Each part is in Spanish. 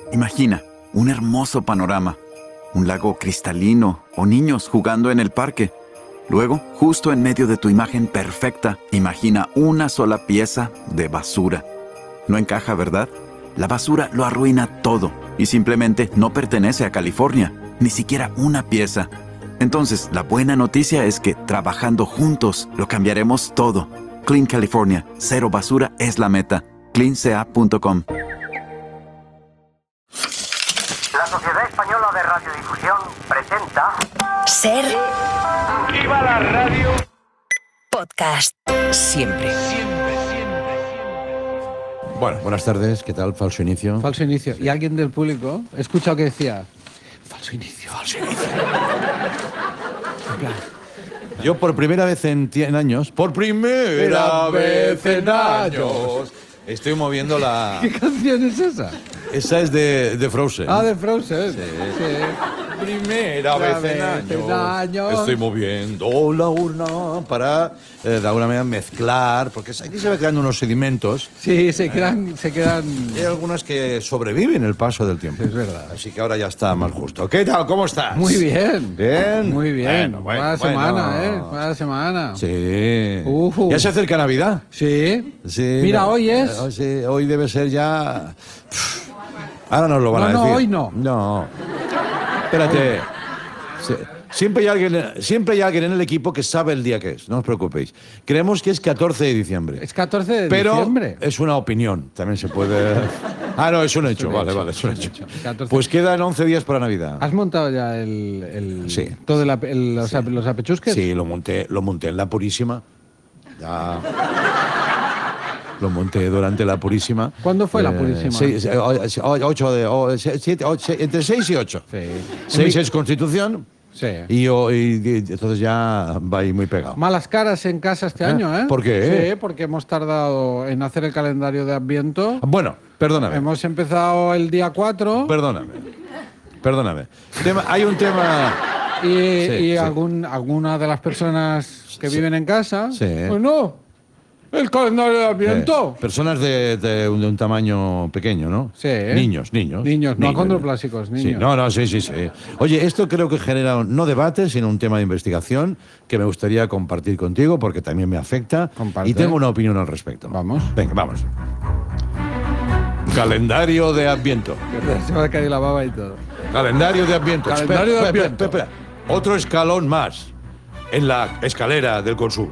Imagina un hermoso panorama, un lago cristalino o niños jugando en el parque. Luego, justo en medio de tu imagen perfecta, imagina una sola pieza de basura. No encaja, ¿verdad? La basura lo arruina todo y simplemente no pertenece a California, ni siquiera una pieza. Entonces, la buena noticia es que trabajando juntos lo cambiaremos todo. Clean California, cero basura es la meta. cleanca.com. La Sociedad Española de Radiodifusión presenta... Ser ¡Viva la radio! podcast. Siempre. Bueno, buenas tardes, ¿qué tal? Falso inicio. Falso inicio. ¿Y alguien del público he escuchado que decía falso inicio? Falso inicio. Yo por primera vez en años, estoy moviendo la... ¿Qué canción es esa? Esa es de Frozen. Ah, de Frozen. Sí. Sí. Primera vez en años. Estoy moviendo la urna para, de alguna manera, mezclar, porque aquí se va creando unos sedimentos. Sí, se quedan... Hay algunas que sobreviven el paso del tiempo. Es verdad. Así que ahora ya está más justo. ¿Qué tal? ¿Cómo estás? Muy bien. ¿Bien? Muy bien. Bueno, Buena semana, Buena semana. Sí. Ujú. ¿Ya se acerca Navidad? Sí. Sí. Mira, hoy es... Sí, hoy debe ser ya... Ahora nos lo van a decir. No, hoy no. No. Espérate. Sí. Siempre hay alguien en el equipo que sabe el día que es, no os preocupéis. Creemos que es 14 de diciembre. Es 14 de pero diciembre. es una opinión, también se puede... Ah, no, es un hecho, vale, es un hecho. 14. Pues quedan 11 días para Navidad. ¿Has montado ya el Sí. todo los apechusques? Sí, lo monté en la Purísima. Ya... Lo monté durante la Purísima. ¿Cuándo fue la Purísima? Entre 6 y 8. Sí. 6 es Constitución. Sí. Y entonces ya va ahí muy pegado. Malas caras en casa este año, ¿eh? ¿Por qué? Sí, porque hemos tardado en hacer el calendario de Adviento. Bueno, perdóname. Hemos empezado el día 4. Perdóname. Hay un tema... Y alguna de las personas que viven en casa, Sí. pues no, el calendario de Adviento. Personas de un tamaño pequeño, ¿no? Sí. Niños. No acondroplásicos, niños. Sí. Oye, esto creo que genera no debate, sino un tema de investigación que me gustaría compartir contigo porque también me afecta. Comparte. Y tengo una opinión al respecto. Vamos. Venga, vamos. Calendario de Adviento. Se va a caer la baba y todo. Calendario de Adviento. Calendario de Adviento. Espera. Otro escalón más en la escalera del consumo.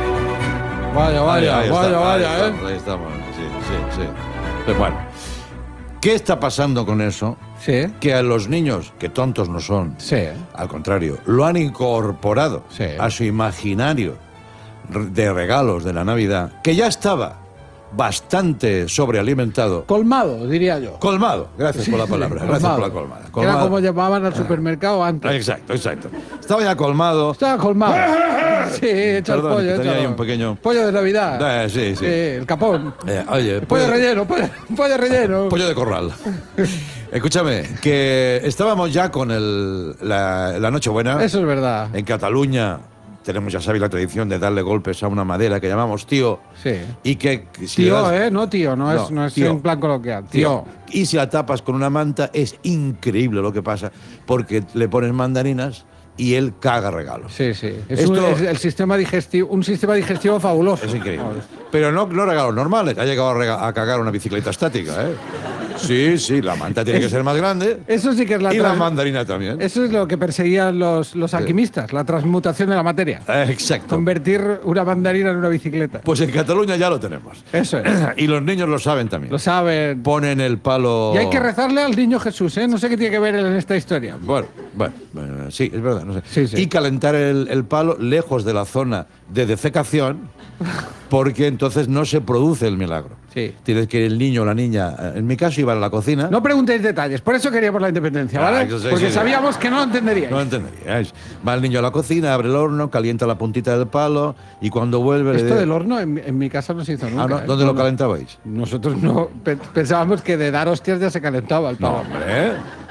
Vaya, Ahí ¿eh? estamos. Sí. Pero bueno, ¿qué está pasando con eso? Sí. Que a los niños, que tontos no son, Sí. al contrario, lo han incorporado Sí. a su imaginario de regalos de la Navidad, que ya estaba bastante sobrealimentado. Colmado, diría yo. Colmado, gracias por la palabra, gracias por la colmada. Era como llamaban al supermercado antes. Exacto. Estaba ya colmado. Estaba colmado. Sí, echa el Perdón, pollo. que tenía échalo. ahí un pequeño... Pollo de Navidad. Sí. El capón. Oye, Pollo relleno, pollo relleno. pollo de corral. Escúchame, que estábamos ya con la Nochebuena. Eso es verdad. En Cataluña tenemos, ya sabéis, la tradición de darle golpes a una madera que llamamos tío. Sí. Y que si le Tío, das- no tío, no es tío. en plan coloquial. Tío. Y si la tapas con una manta, es increíble lo que pasa, porque le pones mandarinas y él caga regalos. Sí. Es Esto- es el sistema digestivo, un sistema digestivo fabuloso. Es increíble. Pero no regalos normales. Ha llegado a cagar una bicicleta estática, ¿eh? Sí, la manta tiene que ser más grande. Eso sí que es Y la mandarina también. Eso es lo que perseguían los alquimistas, la transmutación de la materia. Exacto. Convertir una mandarina en una bicicleta. Pues en Cataluña ya lo tenemos. Eso es. Y los niños lo saben también. Lo saben. Ponen el palo... Y hay que rezarle al niño Jesús, ¿eh? No sé qué tiene que ver él en esta historia. Bueno, sí, es verdad. No sé. Sí. Y calentar el palo lejos de la zona de defecación, porque entonces no se produce el milagro. Sí. Tienes que el niño o la niña, en mi caso, iban a la cocina. No preguntéis detalles, por eso queríamos la independencia, ¿vale? Sí, Porque sí. sabíamos que no lo entenderíais. No entenderíais. Va el niño a la cocina, abre el horno, calienta la puntita del palo y cuando vuelve... Esto del horno en mi casa no se hizo nunca. ¿no? ¿eh? ¿Dónde lo calentabais? Nosotros no pensábamos que de dar hostias ya se calentaba el pavo. Hombre.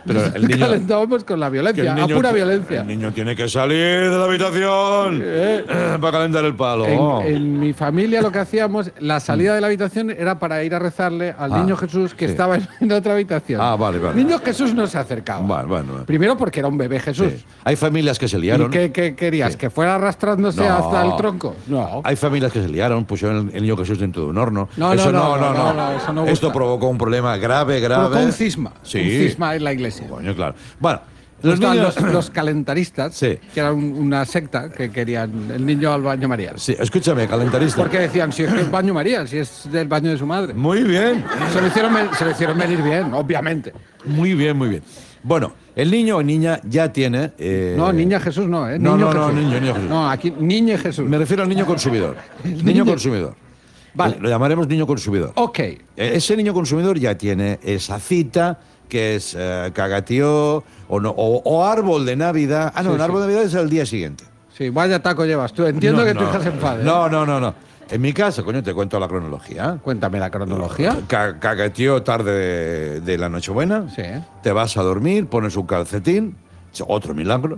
Pero el niño, calentábamos con la que violencia, el a niño- pura violencia. El niño tiene que salir de la habitación para calentar el palo. En mi familia lo que hacíamos, la salida de la habitación era para ir a rezarle al niño Jesús que estaba en otra habitación. Vale. Niño Jesús no se acercaba. Bueno. Primero porque era un bebé Jesús. Sí. Hay familias que se liaron. ¿Y qué querías? Sí. ¿Que fuera arrastrándose No. hasta el tronco? No. Hay familias que se liaron, pusieron el niño Jesús dentro de un horno. No, eso no, Esto eso no gusta. provocó un problema grave. Provocó un cisma. Sí. Un cisma en la iglesia. Coño, claro. Bueno, Los calentaristas, Sí. que era una secta que querían el niño al baño María. Sí, escúchame, calentarista. Porque decían, si es que es baño María, si es del baño de su madre. Muy bien. Se lo hicieron venir bien, obviamente. Muy bien. Bueno, el niño o niña ya tiene... No, niña Jesús no, ¿eh? No, Niño no, Jesús. niño Jesús. No, aquí, niña Jesús. Me refiero al niño consumidor. Niño niño. consumidor. Vale. Lo llamaremos niño consumidor. Ok. Ese niño consumidor ya tiene esa cita que es cagatío o árbol de Navidad. Ah, no, Sí, el árbol sí. de Navidad es el día siguiente. Sí, vaya taco llevas tú. Entiendo que tu hija se enfade. No. En mi casa, coño, te cuento la cronología. Cuéntame la cronología. Cagatío tarde de la Nochebuena. Sí. Te vas a dormir, pones un calcetín. Otro milagro.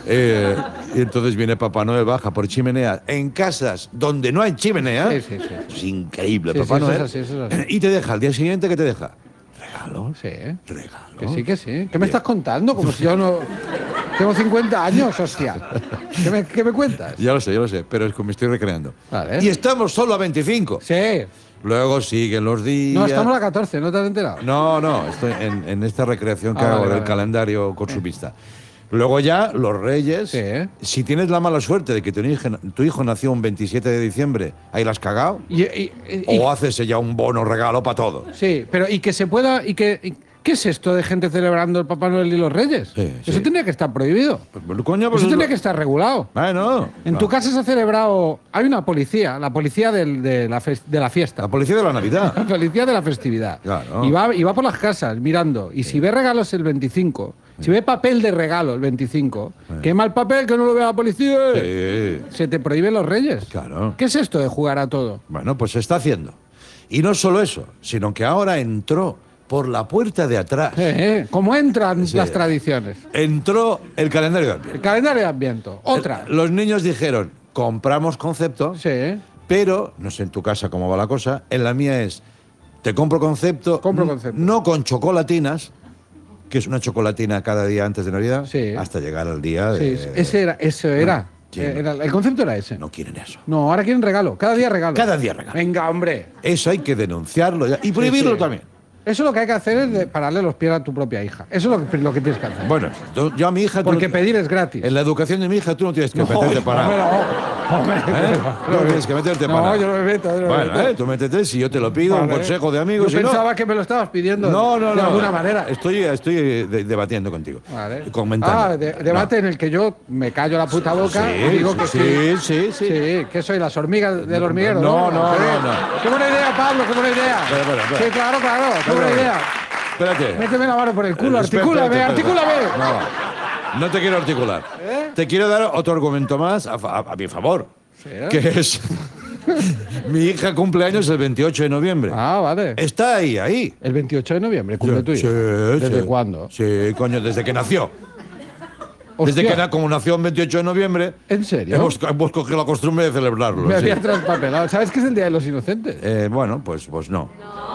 Y entonces viene Papá Noel, baja por chimenea en casas donde no hay chimenea. Sí. Es increíble, Sí, Papá sí, eso Noel. es así, eso es así. Y te deja, al día siguiente, ¿qué te deja? Regalos. Sí. Regalos. Que sí. ¿Qué me estás contando? Como si yo no... Tengo 50 años, hostia. ¿Qué me cuentas? Ya lo sé, pero es que me estoy recreando. Vale. Y estamos solo a 25. Sí. Luego siguen los días. No, estamos a 14, ¿no te has enterado? No, estoy en esta recreación que Ah, hago vale, del vale. calendario consumista. Luego ya los Reyes. Sí. Si tienes la mala suerte de que tu hijo nació un 27 de diciembre, ahí la has cagado. O haces ya un bono regalo para todo. Sí, pero y que se pueda... ¿Qué es esto de gente celebrando el Papá Noel y los Reyes? Sí, Eso sí. tendría que estar prohibido. Pues, coño, pues Eso es tendría lo- que estar regulado. Bueno. En tu casa se ha celebrado... Hay una policía, la policía de la fiesta. La policía de la Navidad. La policía de la festividad. Claro. Y va por las casas mirando. Y si ve regalos el 25, si ve papel de regalo el 25, quema el papel que no lo vea la policía. Sí. Se te prohíben los Reyes. Claro. ¿Qué es esto de jugar a todo? Bueno, pues se está haciendo. Y no solo eso, sino que ahora entró por la puerta de atrás. ¿Cómo entran Sí. las tradiciones? Entró el calendario de Adviento. El calendario de Adviento. Otra. Los niños dijeron, compramos concepto, Sí. pero, no sé en tu casa cómo va la cosa, en la mía es, te compro concepto, Compro concepto. no con chocolatinas, que es una chocolatina cada día antes de Navidad, Sí. hasta llegar al día de... Sí, eso era. Sí. El concepto era ese. No quieren eso. No, ahora quieren regalo. Cada día regalo. Cada día regalo. Venga, hombre. Eso hay que denunciarlo ya, y prohibirlo Sí. también. Eso lo que hay que hacer es pararle los pies a tu propia hija. Eso es lo que tienes que hacer. Bueno, yo a mi hija... tú Porque no- pedir es gratis. En la educación de mi hija tú no tienes que meterte para nada. No tienes que meterte para No, nada. yo no me meto. yo no me Bueno, meto. tú métete si yo te lo pido, un Vale. consejo de amigos. Yo si no- pensaba que me lo estabas pidiendo No. de alguna manera. Estoy debatiendo contigo. Vale. Comentando. Debate en el que yo me callo la puta boca Sí, y digo que sí. sí. Sí, que soy las hormigas del hormiguero. No. Qué buena idea, Pablo, qué buena idea. Espera. Sí, claro, qué buena idea. Espérate. Méteme la mano por el culo, Espérate. articúlame. No te quiero articular. Te quiero dar otro argumento más a mi favor. Sí. Que es... mi hija cumple años el 28 de noviembre. Ah, vale. Está ahí. El 28 de noviembre, cumple tu hija. ¿Desde cuándo? Sí, coño, desde que nació. Hostia, Desde que como nació el 28 de noviembre, ¿En serio? hemos cogido la costumbre de celebrarlo. Me sí. había traspapelado. ¿Sabes qué es el Día de los Inocentes? Bueno, pues no.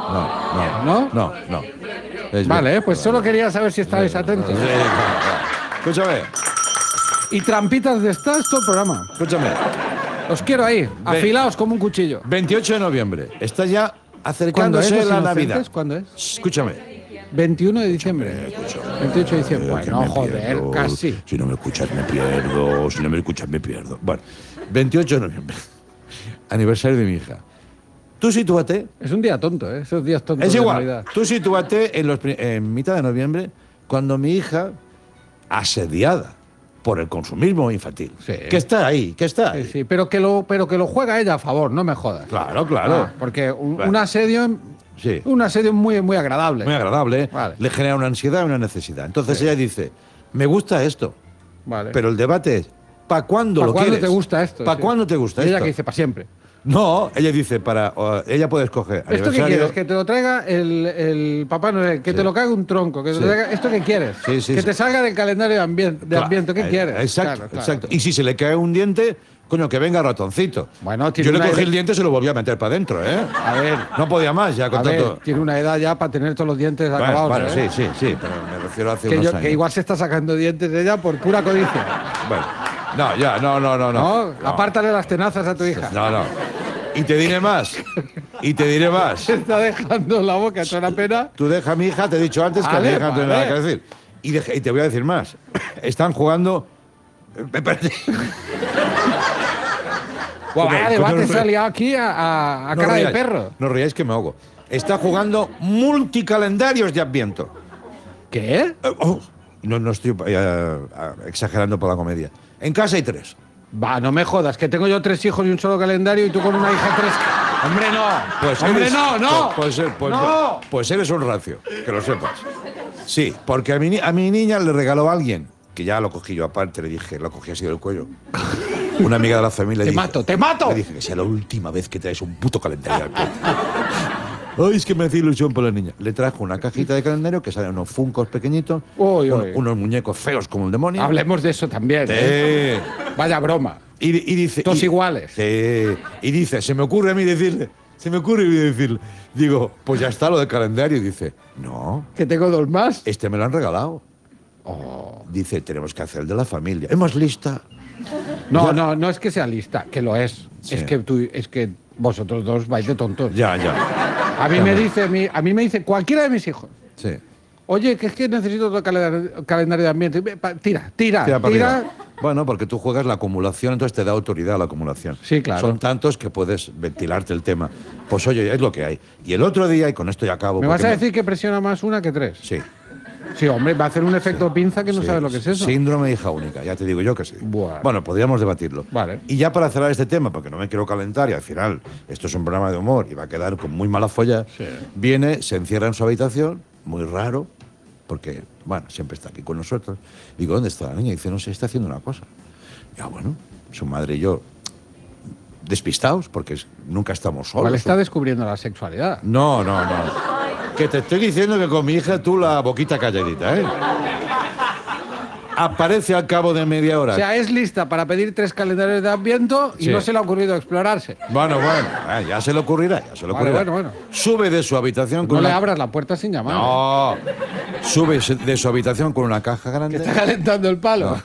No. Es Vale, pues solo quería saber si estabais atentos. bien. Escúchame. Y trampitas de estas todo el programa. Escúchame. Os quiero ahí, afilaos como un cuchillo. 28 de noviembre. Está ya ¿Cuándo es acercándose los la Inocentes? Navidad. ¿Cuándo es? Escúchame. 21 de diciembre. 28 de diciembre. Que Bueno, me joder, pierdo. casi. Si no me escuchas, me pierdo. Si no me escuchas, me pierdo. Bueno, 28 de noviembre. Aniversario de mi hija. Tú sitúate. Es un día tonto, ¿eh? Esos días tontos Es de igual. Navidad. Tú sitúate en mitad de noviembre, cuando mi hija, asediada por el consumismo infantil, Sí. que está ahí. Sí, sí, pero que lo juega ella a favor, no me jodas. Claro. Porque Bueno. un asedio Sí. muy, muy agradable. Muy agradable. Vale. Le genera una ansiedad y una necesidad. Entonces ella dice, me gusta esto, Vale. pero el debate es, ¿para cuándo ¿Para lo cuándo quieres? te gusta esto? ¿Para Sí. cuándo te gusta Y ella esto? que dice, para siempre. No, ella dice, ella puede escoger ¿Esto qué aniversario. quieres? ¿Que te lo traiga el Papá Noel? ¿Que te lo caiga un tronco? ¿Que te lo traiga... ¿Esto qué quieres? Sí, que sí. te salga del calendario de Adviento. ¿Qué quieres? Exacto, Claro. exacto. Y si se le cae un diente, coño, que venga ratoncito. Bueno, tiene yo le una cogí edad- el diente y se lo volví a meter para adentro, ¿eh? A ver, No podía más ya con a ver, tanto... tiene una edad ya para tener todos los dientes acabados. Bueno, ¿eh? sí, pero me refiero a hace Que, unos que años. igual se está sacando dientes de ella por pura codicia. Bueno, no. Apártale las tenazas a tu hija. No. Y te diré más. Se está dejando la boca hecha una pena. Tú deja a mi hija, te he dicho antes que a mi Vale, hija no tiene nada vale. que decir. Y te voy a decir más. Están jugando... Me perdí. Guau, vaya Coño, debate coño, se ha liado aquí a No cara de ríais, perro. No ríais que me ahogo. Está jugando multicalendarios de Adviento. ¿Qué? No estoy exagerando por la comedia. En casa hay 3. Va, no me jodas, que tengo yo 3 hijos y un solo calendario y tú con una hija 3. ¡Hombre, no! ¡Hombre, no! ¡No! Pues eres un rancio, que lo sepas. Sí, porque a mi niña le regaló a alguien, que ya lo cogí yo aparte, le dije, lo cogí así del cuello. Una amiga de la familia. ¡Te mato! Le dije que sea la última vez que traes un puto calendario al pueblo. Ay, es que me hace ilusión por la niña. Le trajo una cajita de calendario que salen unos funcos pequeñitos, unos muñecos feos como el demonio. Hablemos de eso también. ¿eh? Vaya broma. Y dice... Todos iguales. Sí. Y dice, se me ocurre a mí decirle... Digo, pues ya está lo del calendario. Y dice, no, ¿Que tengo 2 más? este me lo han regalado. Dice, tenemos que hacer el de la familia. ¿Es más lista? No es que sea lista, que lo es. Sí. Es que vosotros dos vais de tontos. Ya. A mí me dice cualquiera de mis hijos. Sí. Oye, que es que necesito otro calendario de ambiente. Tira. Tira para arriba. Bueno, porque tú juegas la acumulación, entonces te da autoridad la acumulación. Sí, claro. Son tantos que puedes ventilarte el tema. Pues oye, es lo que hay. Y el otro día, y con esto ya acabo... ¿Me vas porque a decir que presiona más una que 3? Sí. Sí, hombre, va a hacer un efecto pinza que no Sí, sabes lo que es eso. Síndrome de hija única, ya te digo yo que sí. Bueno, podríamos debatirlo. Vale. Y ya para cerrar este tema, porque no me quiero calentar y al final esto es un programa de humor y va a quedar con muy mala folla, Sí. viene, se encierra en su habitación, muy raro, porque, bueno, siempre está aquí con nosotros. Digo, ¿dónde está la niña? Y dice, no sé, está haciendo una cosa. Ya, bueno, su madre y yo, despistados, porque nunca estamos solos. Igual está descubriendo la sexualidad. No. Que te estoy diciendo que con mi hija tú la boquita calladita, ¿eh? Aparece al cabo de media hora. O sea, es lista para pedir 3 calendarios de Adviento y Sí. no se le ha ocurrido explorarse. Bueno, ya se le ocurrirá, Bueno. Sube de su habitación con No le una... abras la puerta sin llamar. No. Sube de su habitación con una caja Que grande. está calentando el palo.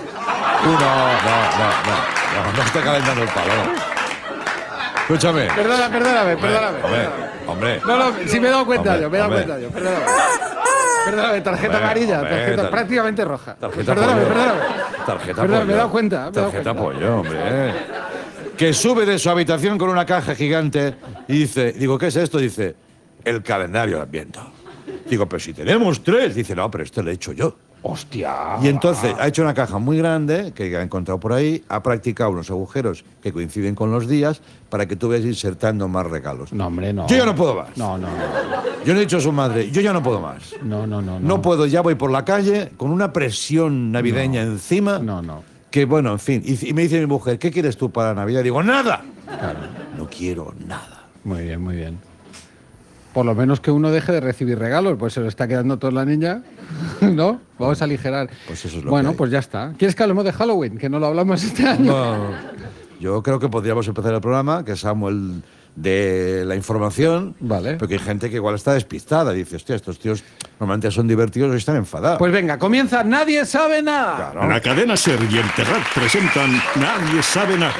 No está calentando el palo. No. Escúchame. Perdóname. Hombre. No, si me he dado cuenta Hombre, yo, hombre. Perdóname, tarjeta Hombre, amarilla, hombre, tarjeta prácticamente roja. Tarjeta Perdóname. Tarjeta Perdón, pollo. me he dado cuenta. Tarjeta pollo, hombre. Que sube de su habitación con una caja gigante y dice, digo, ¿qué es esto? Dice, el calendario de Adviento. Digo, pero si tenemos 3. Dice, no, pero esto lo he hecho yo. Hostia. Y entonces ha hecho una caja muy grande que ha encontrado por ahí, ha practicado unos agujeros que coinciden con los días para que tú vayas insertando más regalos. No, hombre, no. Yo ya no puedo más. No. Yo le he dicho a su madre, yo ya no puedo más. No puedo, ya voy por la calle con una presión navideña encima. No. Que bueno, en fin. Y me dice mi mujer, ¿qué quieres tú para Navidad? Digo, nada. Claro. No quiero nada. Muy bien. Por lo menos que uno deje de recibir regalos, pues se lo está quedando toda la niña, ¿no? Vamos a aligerar. Pues eso es lo bueno, que hay. pues ya está. ¿Quieres que hablemos de Halloween? Que no lo hablamos este año. No, yo creo que podríamos empezar el programa, que es Samuel de la información. Vale. Porque hay gente que igual está despistada. Dice, hostia, estos tíos normalmente son divertidos y están enfadados. Pues venga, comienza Nadie Sabe Nada. Claro. La cadena SER y el Terrat presentan Nadie Sabe Nada.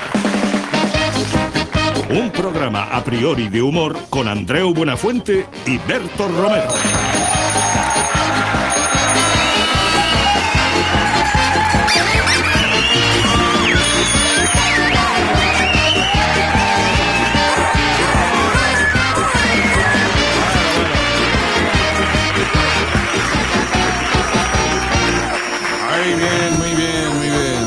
Un programa a priori de humor con Andreu Buenafuente y Berto Romero. Ay, bien, muy bien.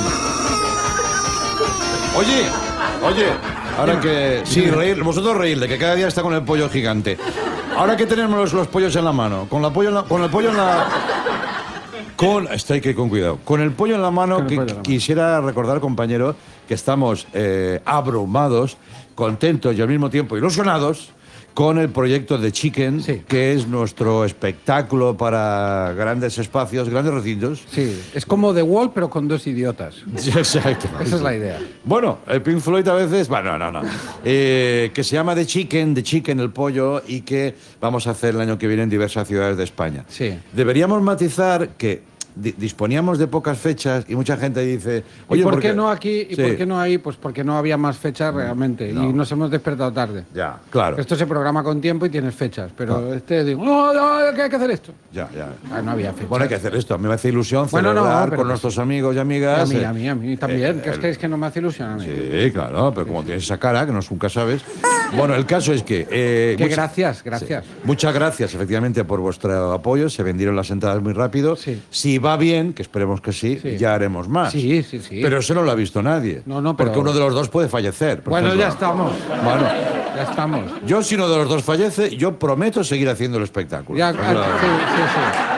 Oye, ahora que... Sí, reír, vosotros reírle, que cada día está con el pollo gigante. Ahora que tenemos los pollos en la mano, con el pollo en la... Esto hay que ir con cuidado. Con el pollo en la mano, Con el pollo en la mano. quisiera recordar, compañero, que estamos abrumados contentos y al mismo tiempo ilusionados con el proyecto de Chicken, Sí. que es nuestro espectáculo para grandes espacios, grandes recintos. Sí, es como The Wall, pero con 2 idiotas. Exacto. Esa es la idea. Bueno, el Pink Floyd a veces... Bueno, no. Que se llama The Chicken, el pollo, y que vamos a hacer el año que viene en diversas ciudades de España. Sí. Deberíamos matizar que disponíamos de pocas fechas y mucha gente dice... ¿Y por porque- qué no aquí y Sí. por qué no ahí? Pues porque no había más fechas realmente no. y nos hemos despertado tarde. Ya, claro. Esto se programa con tiempo y tienes fechas, pero digo, no, que hay que hacer esto. Ya. No había fechas. Bueno, hay que hacer esto. A mí me hace ilusión Bueno, no, celebrar pero con que nuestros amigos y amigas. a mí también, que el- es que no me hace ilusión a mí. Sí, claro, pero como tienes esa cara, que nunca sabes. Bueno, el caso es que... Que gracias. Muchas gracias, efectivamente, por vuestro apoyo. Se vendieron las entradas muy rápido. Sí. Si va bien, que esperemos que sí, Sí. ya haremos más. Sí. Pero eso no lo ha visto nadie. No, pero- Porque uno de los dos puede fallecer. por Bueno, ejemplo. ya estamos. Bueno, Ya estamos. yo si uno de los dos fallece, yo prometo seguir haciendo el espectáculo. Ya, Claro. sí.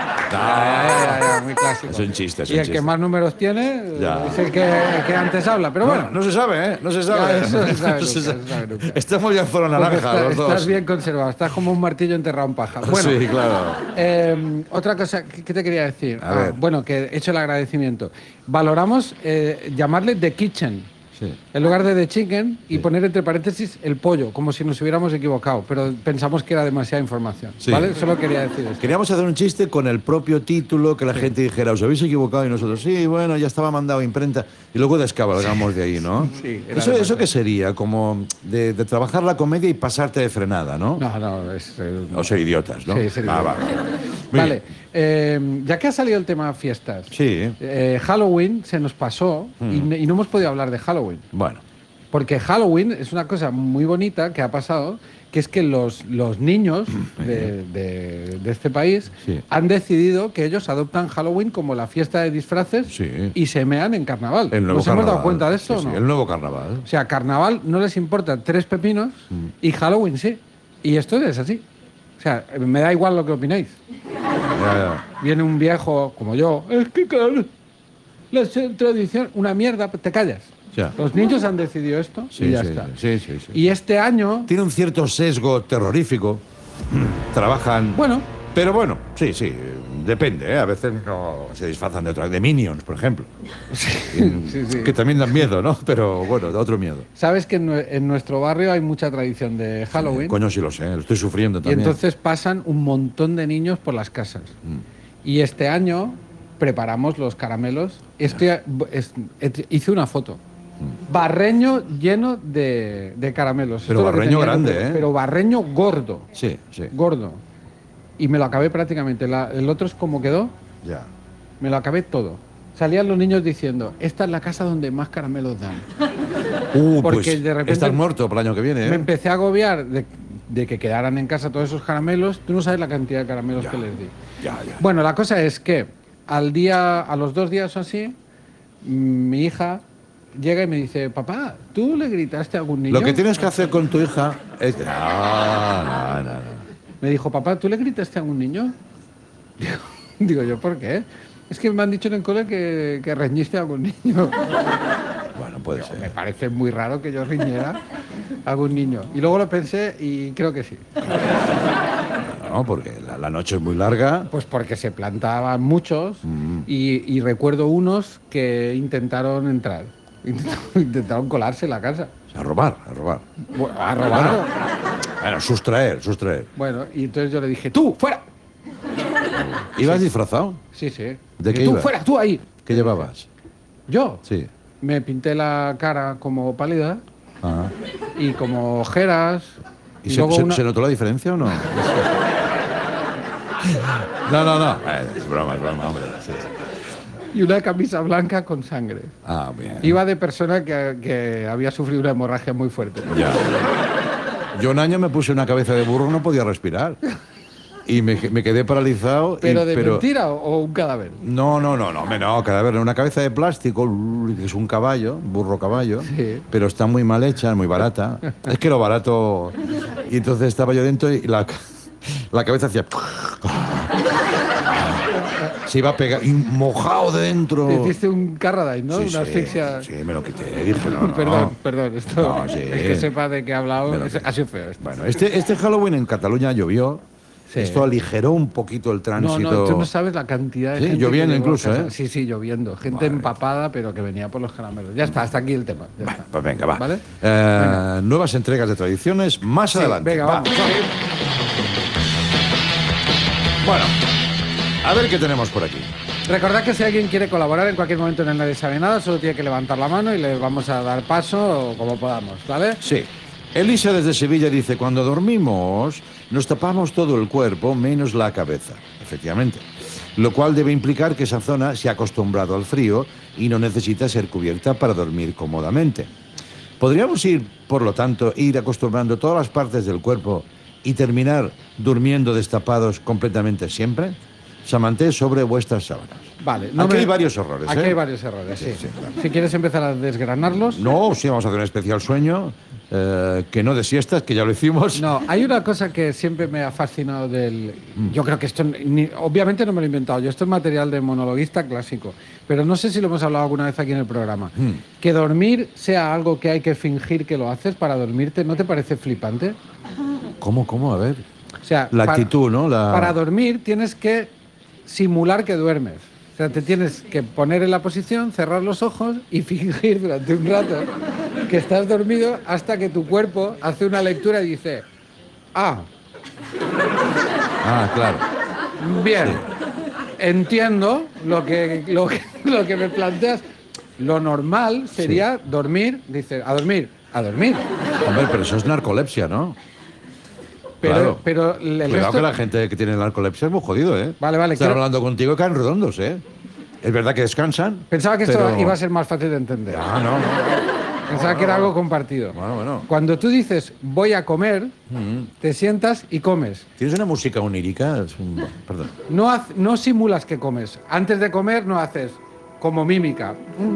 Ya, muy clásico. Es un chiste, es Y un el que chiste. más números tiene Ya. es el que antes habla. Pero bueno, No se sabe, ¿eh? No se sabe. Ya, eso se sabe No se nunca, sabe. se sabe nunca. Estamos ya en zona porque naranja, los dos. estás bien conservado. Estás como un martillo enterrado en paja. Bueno, Sí, claro. otra cosa, ¿qué te quería decir? A ver. Bueno, que he hecho el agradecimiento. Valoramos llamarle The Kitchen. Sí. En lugar de The Chicken y poner entre paréntesis el pollo, como si nos hubiéramos equivocado, pero pensamos que era demasiada información. Sí. ¿Vale? Solo quería decir esto. Queríamos hacer un chiste con el propio título, que la gente dijera, os habéis equivocado, y nosotros, sí, bueno, ya estaba mandado a imprenta, y luego descabalgamos de ahí, ¿no? Sí, era ¿Eso demasiado. qué sería? Como de trabajar la comedia y pasarte de frenada, ¿no? No, es... O ser idiotas, ¿no? Sí, ser idiotas. Vale. Muy Vale, bien. ya que ha salido el tema fiestas, Sí, Halloween se nos pasó y no hemos podido hablar de Halloween. bueno. Porque Halloween es una cosa muy bonita que ha pasado, que es que los niños de este país Sí. han decidido que ellos adoptan Halloween como la fiesta de disfraces Sí. y se mean en carnaval. El nuevo ¿Nos hemos dado carnaval. cuenta de esto Sí, o no? sí, el nuevo carnaval. O sea, carnaval no les importa 3 pepinos y Halloween sí. Y esto es así. O sea, me da igual lo que opináis. Ya. Viene un viejo como yo, es que claro, la tradición, una mierda, te callas. Ya. Los niños han decidido esto Sí, y ya sí, está. sí. Y este año, Tiene un cierto sesgo terrorífico. Trabajan... bueno, Pero bueno, sí, depende, ¿eh? A veces no se disfrazan de otra, de Minions, por ejemplo. sí. Que también dan miedo, ¿no? Pero bueno, de otro miedo. sabes que en nuestro barrio hay mucha tradición de Halloween Coño, sí lo sé, lo estoy sufriendo y también. entonces pasan un montón de niños por las casas. Y este año preparamos los caramelos. Hice una foto. Barreño lleno de caramelos. Pero Esto es lo que barreño tenía que grande, hacer. ¿eh? Pero barreño gordo. Sí. Gordo. Y me lo acabé prácticamente. El otro es como quedó, Ya. me lo acabé todo. Salían los niños diciendo, esta es la casa donde más caramelos dan. Porque Pues de repente estás muerto para el año que viene, ¿eh? Me empecé a agobiar de que quedaran en casa todos esos caramelos. Tú no sabes la cantidad de caramelos Ya. que les di. Ya. Bueno, la cosa es que a los 2 días o así, mi hija llega y me dice, papá, ¿tú le gritaste a algún niño? Lo que tienes que hacer con tu hija es... No. Me dijo, papá, ¿tú le gritaste a algún niño? Digo yo, ¿por qué? Es que me han dicho en el cole que reñiste a algún niño. Bueno, puede Me ser. parece muy raro que yo riñera a algún niño. Y luego lo pensé y creo que sí. No, porque la noche es muy larga. Pues porque se plantaban muchos y recuerdo unos que intentaron entrar. Intentaron colarse en la casa. A robar. Bueno, a robar. Bueno, sustraer. Bueno, y entonces yo le dije, ¡tú, fuera! ¿Ibas disfrazado? Sí. ¿De Dije, qué tú, ibas? fuera, tú ahí. ¿Qué llevabas? Yo Sí. me pinté la cara como pálida Ajá. y como ojeras. ¿Y Y se, luego se- una- se notó la diferencia o no? No. Es broma, hombre. Sí. y una camisa blanca con sangre. Ah, bien. Iba de persona que había sufrido una hemorragia muy fuerte. Ya. Yo un año me puse una cabeza de burro, no podía respirar. Y me quedé paralizado. ¿Pero y, de mentira o un cadáver? No, cadáver, una cabeza de plástico, que es un caballo, un burro caballo, Sí. pero está muy mal hecha, muy barata. Es que lo barato... Y entonces estaba yo dentro y la cabeza hacía... se iba a pegar, y mojado de dentro. Te hiciste un Carradine, ¿no? Sí, Una asfixia. Sí, me lo quité. Dije, no. Perdón, esto No, sí. es que sepa de qué he hablado. Me lo quité. Ha sido feo esto. Bueno, este Halloween en Cataluña llovió. Sí. Esto aligeró un poquito el tránsito. No, tú no sabes la cantidad de Sí, gente. lloviendo que llegó a incluso, casa. ¿eh? Sí, lloviendo. Gente Vale. empapada, pero que venía por los caramelos. Ya está, hasta aquí el tema. Ya está. Pues venga, va. ¿Vale? Nuevas entregas de tradiciones más adelante. Venga, vamos. Bueno, a ver qué tenemos por aquí. Recordad que si alguien quiere colaborar en cualquier momento en el Nadie Sabe Nada, solo tiene que levantar la mano y le vamos a dar paso como podamos, ¿vale? Sí. Elisa desde Sevilla dice, cuando dormimos nos tapamos todo el cuerpo menos la cabeza. Efectivamente. Lo cual debe implicar que esa zona se ha acostumbrado al frío y no necesita ser cubierta para dormir cómodamente. ¿Podríamos por lo tanto, ir acostumbrando todas las partes del cuerpo y terminar durmiendo destapados completamente siempre? Samanté sobre vuestras sábanas. Vale. Aquí hay varios errores, Aquí ¿eh? hay varios errores, sí. Sí, claro. Si quieres empezar a desgranarlos. No, sí, vamos a hacer un especial sueño, que no de siestas, que ya lo hicimos. No, hay una cosa que siempre me ha fascinado del... Yo creo que esto, obviamente no me lo he inventado yo, esto es material de monologuista clásico, pero no sé si lo hemos hablado alguna vez aquí en el programa. Que dormir sea algo que hay que fingir que lo haces para dormirte, ¿no te parece flipante? ¿Cómo? A ver. O sea, La actitud, ¿no? Para dormir tienes que simular que duermes. O sea, te tienes que poner en la posición, cerrar los ojos y fingir durante un rato que estás dormido hasta que tu cuerpo hace una lectura y dice, Ah, claro. bien, entiendo lo que me planteas. Lo normal sería dormir, dice, a dormir. Hombre, pero eso es narcolepsia, ¿no? Pero, Claro. pero el Cuidado resto... que la gente que tiene narcolepsia es muy jodido, ¿eh? Vale, Están quiero- hablando contigo y caen redondos, ¿eh? Es verdad que descansan. Pensaba que esto pero- iba a ser más fácil de entender. Ah, no. Pensaba que era algo compartido. Bueno. Cuando tú dices voy a comer, te sientas y comes. ¿Tienes una música onírica? Perdón. No simulas que comes. Antes de comer no haces como mímica.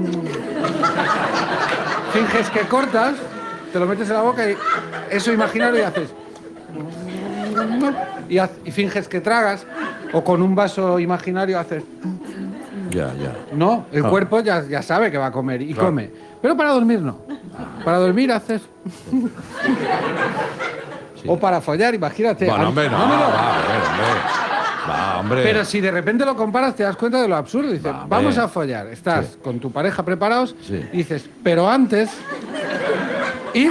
Finges que cortas, te lo metes en la boca y eso imaginario y haces. Y finges que tragas, o con un vaso imaginario haces. Ya. No, el cuerpo ya sabe que va a comer y Claro. come. Pero para dormir no. Para dormir haces. O para follar, imagínate. Bueno, hombre, no. Va, hombre. Pero si de repente lo comparas, te das cuenta de lo absurdo. Dices, Va, hombre. vamos a follar. Estás Sí. con tu pareja preparados. Sí. Y dices, pero antes. Y.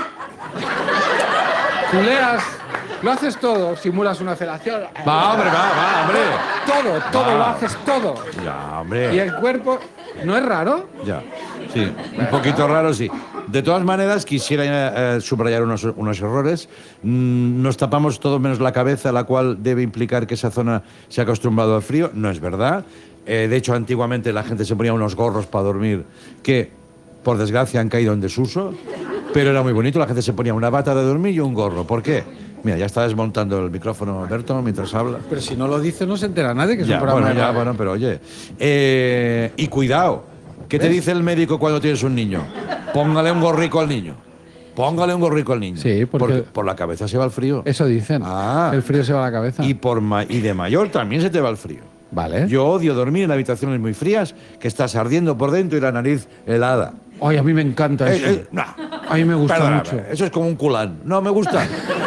Culeas. Lo haces todo. Simulas una felación. Va, hombre. Todo, Va. lo haces todo. Ya, hombre. Y el cuerpo. ¿No es raro? Ya, sí, un poquito raro, sí. De todas maneras, quisiera subrayar unos errores. Nos tapamos todo menos la cabeza, la cual debe implicar que esa zona se ha acostumbrado al frío. No es verdad. De hecho, antiguamente la gente se ponía unos gorros para dormir que, por desgracia, han caído en desuso. Pero era muy bonito. La gente se ponía una bata de dormir y un gorro. ¿Por qué? Mira, ya está desmontando el micrófono Berto mientras habla. Pero si no lo dice, no se entera nadie que es Ya, un programa bueno, de ya, radio. bueno, pero oye. Y cuidado, ¿qué te ¿Ves? dice el médico cuando tienes un niño? Póngale un gorrico al niño. Póngale un gorrico al niño. Sí, porque por la cabeza se va el frío. Eso dicen. Ah. El frío se va a la cabeza. Y de mayor también se te va el frío. Vale. Yo odio dormir en habitaciones muy frías, que estás ardiendo por dentro y la nariz helada. Ay, a mí me encanta eso. No. A mí me gusta Perdóname, mucho. eso es como un culán. No, me gusta.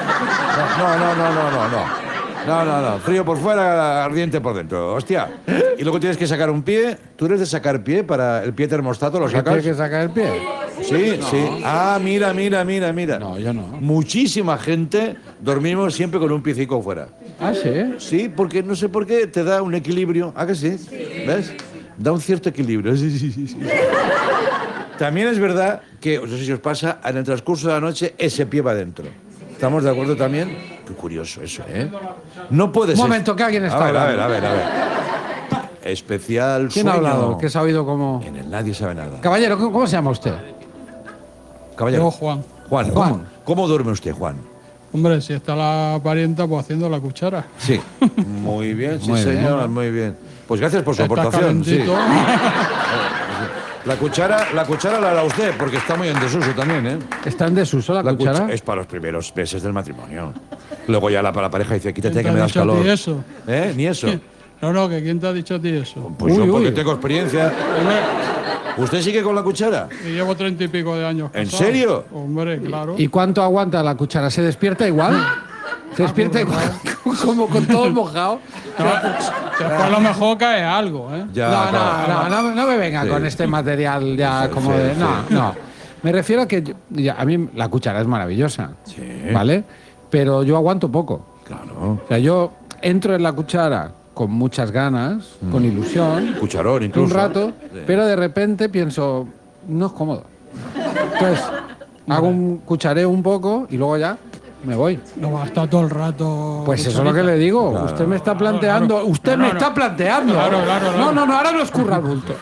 No. Frío por fuera, ardiente por dentro. Hostia. Y luego tienes que sacar un pie. ¿Tú eres de sacar pie para el pie termostato? ¿Lo ¿Qué sacas? tienes que sacar el pie? Sí, sí. Ah, mira. No, yo no. Muchísima gente dormimos siempre con un piecico fuera. Ah, sí. Sí, porque no sé por qué te da un equilibrio. ¿Ah, que sí? ¿Ves? Da un cierto equilibrio. Sí. También es verdad que, no sé si os pasa, en el transcurso de la noche ese pie va dentro. ¿Estamos de acuerdo también? Qué curioso eso, ¿eh? No puede Un ser. momento, que alguien está A ver. hablando. Especial ¿Quién ha sueño. hablado? ¿Qué se ha oído como...? En el Nadie Sabe Nada. Caballero, ¿cómo se llama usted? Caballero. Yo, Juan. Juan. ¿Cómo duerme usted, Juan? Hombre, si está la parienta, pues haciendo la cuchara. Sí. Muy bien, sí, Muy bien. señor, muy bien. Pues gracias por su Está aportación. Sí. calentito. La cuchara la hará usted, porque está muy en desuso también, ¿eh? ¿Está en desuso la cuchara? Es para los primeros meses del matrimonio. Luego ya la pareja dice, quítate ¿Quién que te me ha das dicho a ti calor. eso? Ni eso. No, que ¿quién te ha dicho a ti eso? Pues Uy, yo porque uy. tengo experiencia. Hombre, ¿Usted sigue con la cuchara? y llevo 30 y pico de años ¿En casado. serio? Hombre, claro. ¿Y cuánto aguanta la cuchara? ¿Se despierta igual? ¿Se despierta igual? Como con todo mojado. Después a lo mejor cae algo, ¿eh? Ya, No me venga Sí. con este material ya como sí, de... sí. No. Me refiero a que a mí la cuchara es maravillosa, ¿vale? Pero yo aguanto poco. Claro. O sea, yo entro en la cuchara con muchas ganas, con ilusión, Cucharón incluso. un rato, Sí. pero de repente pienso, no es cómodo. Entonces, hago un cuchareo un poco y luego ya me voy. No va a estar todo el rato. Pues eso es lo que le digo. Claro. Usted me está planteando. claro. Usted me No, está planteando. Claro. No, ahora no escurra el bulto.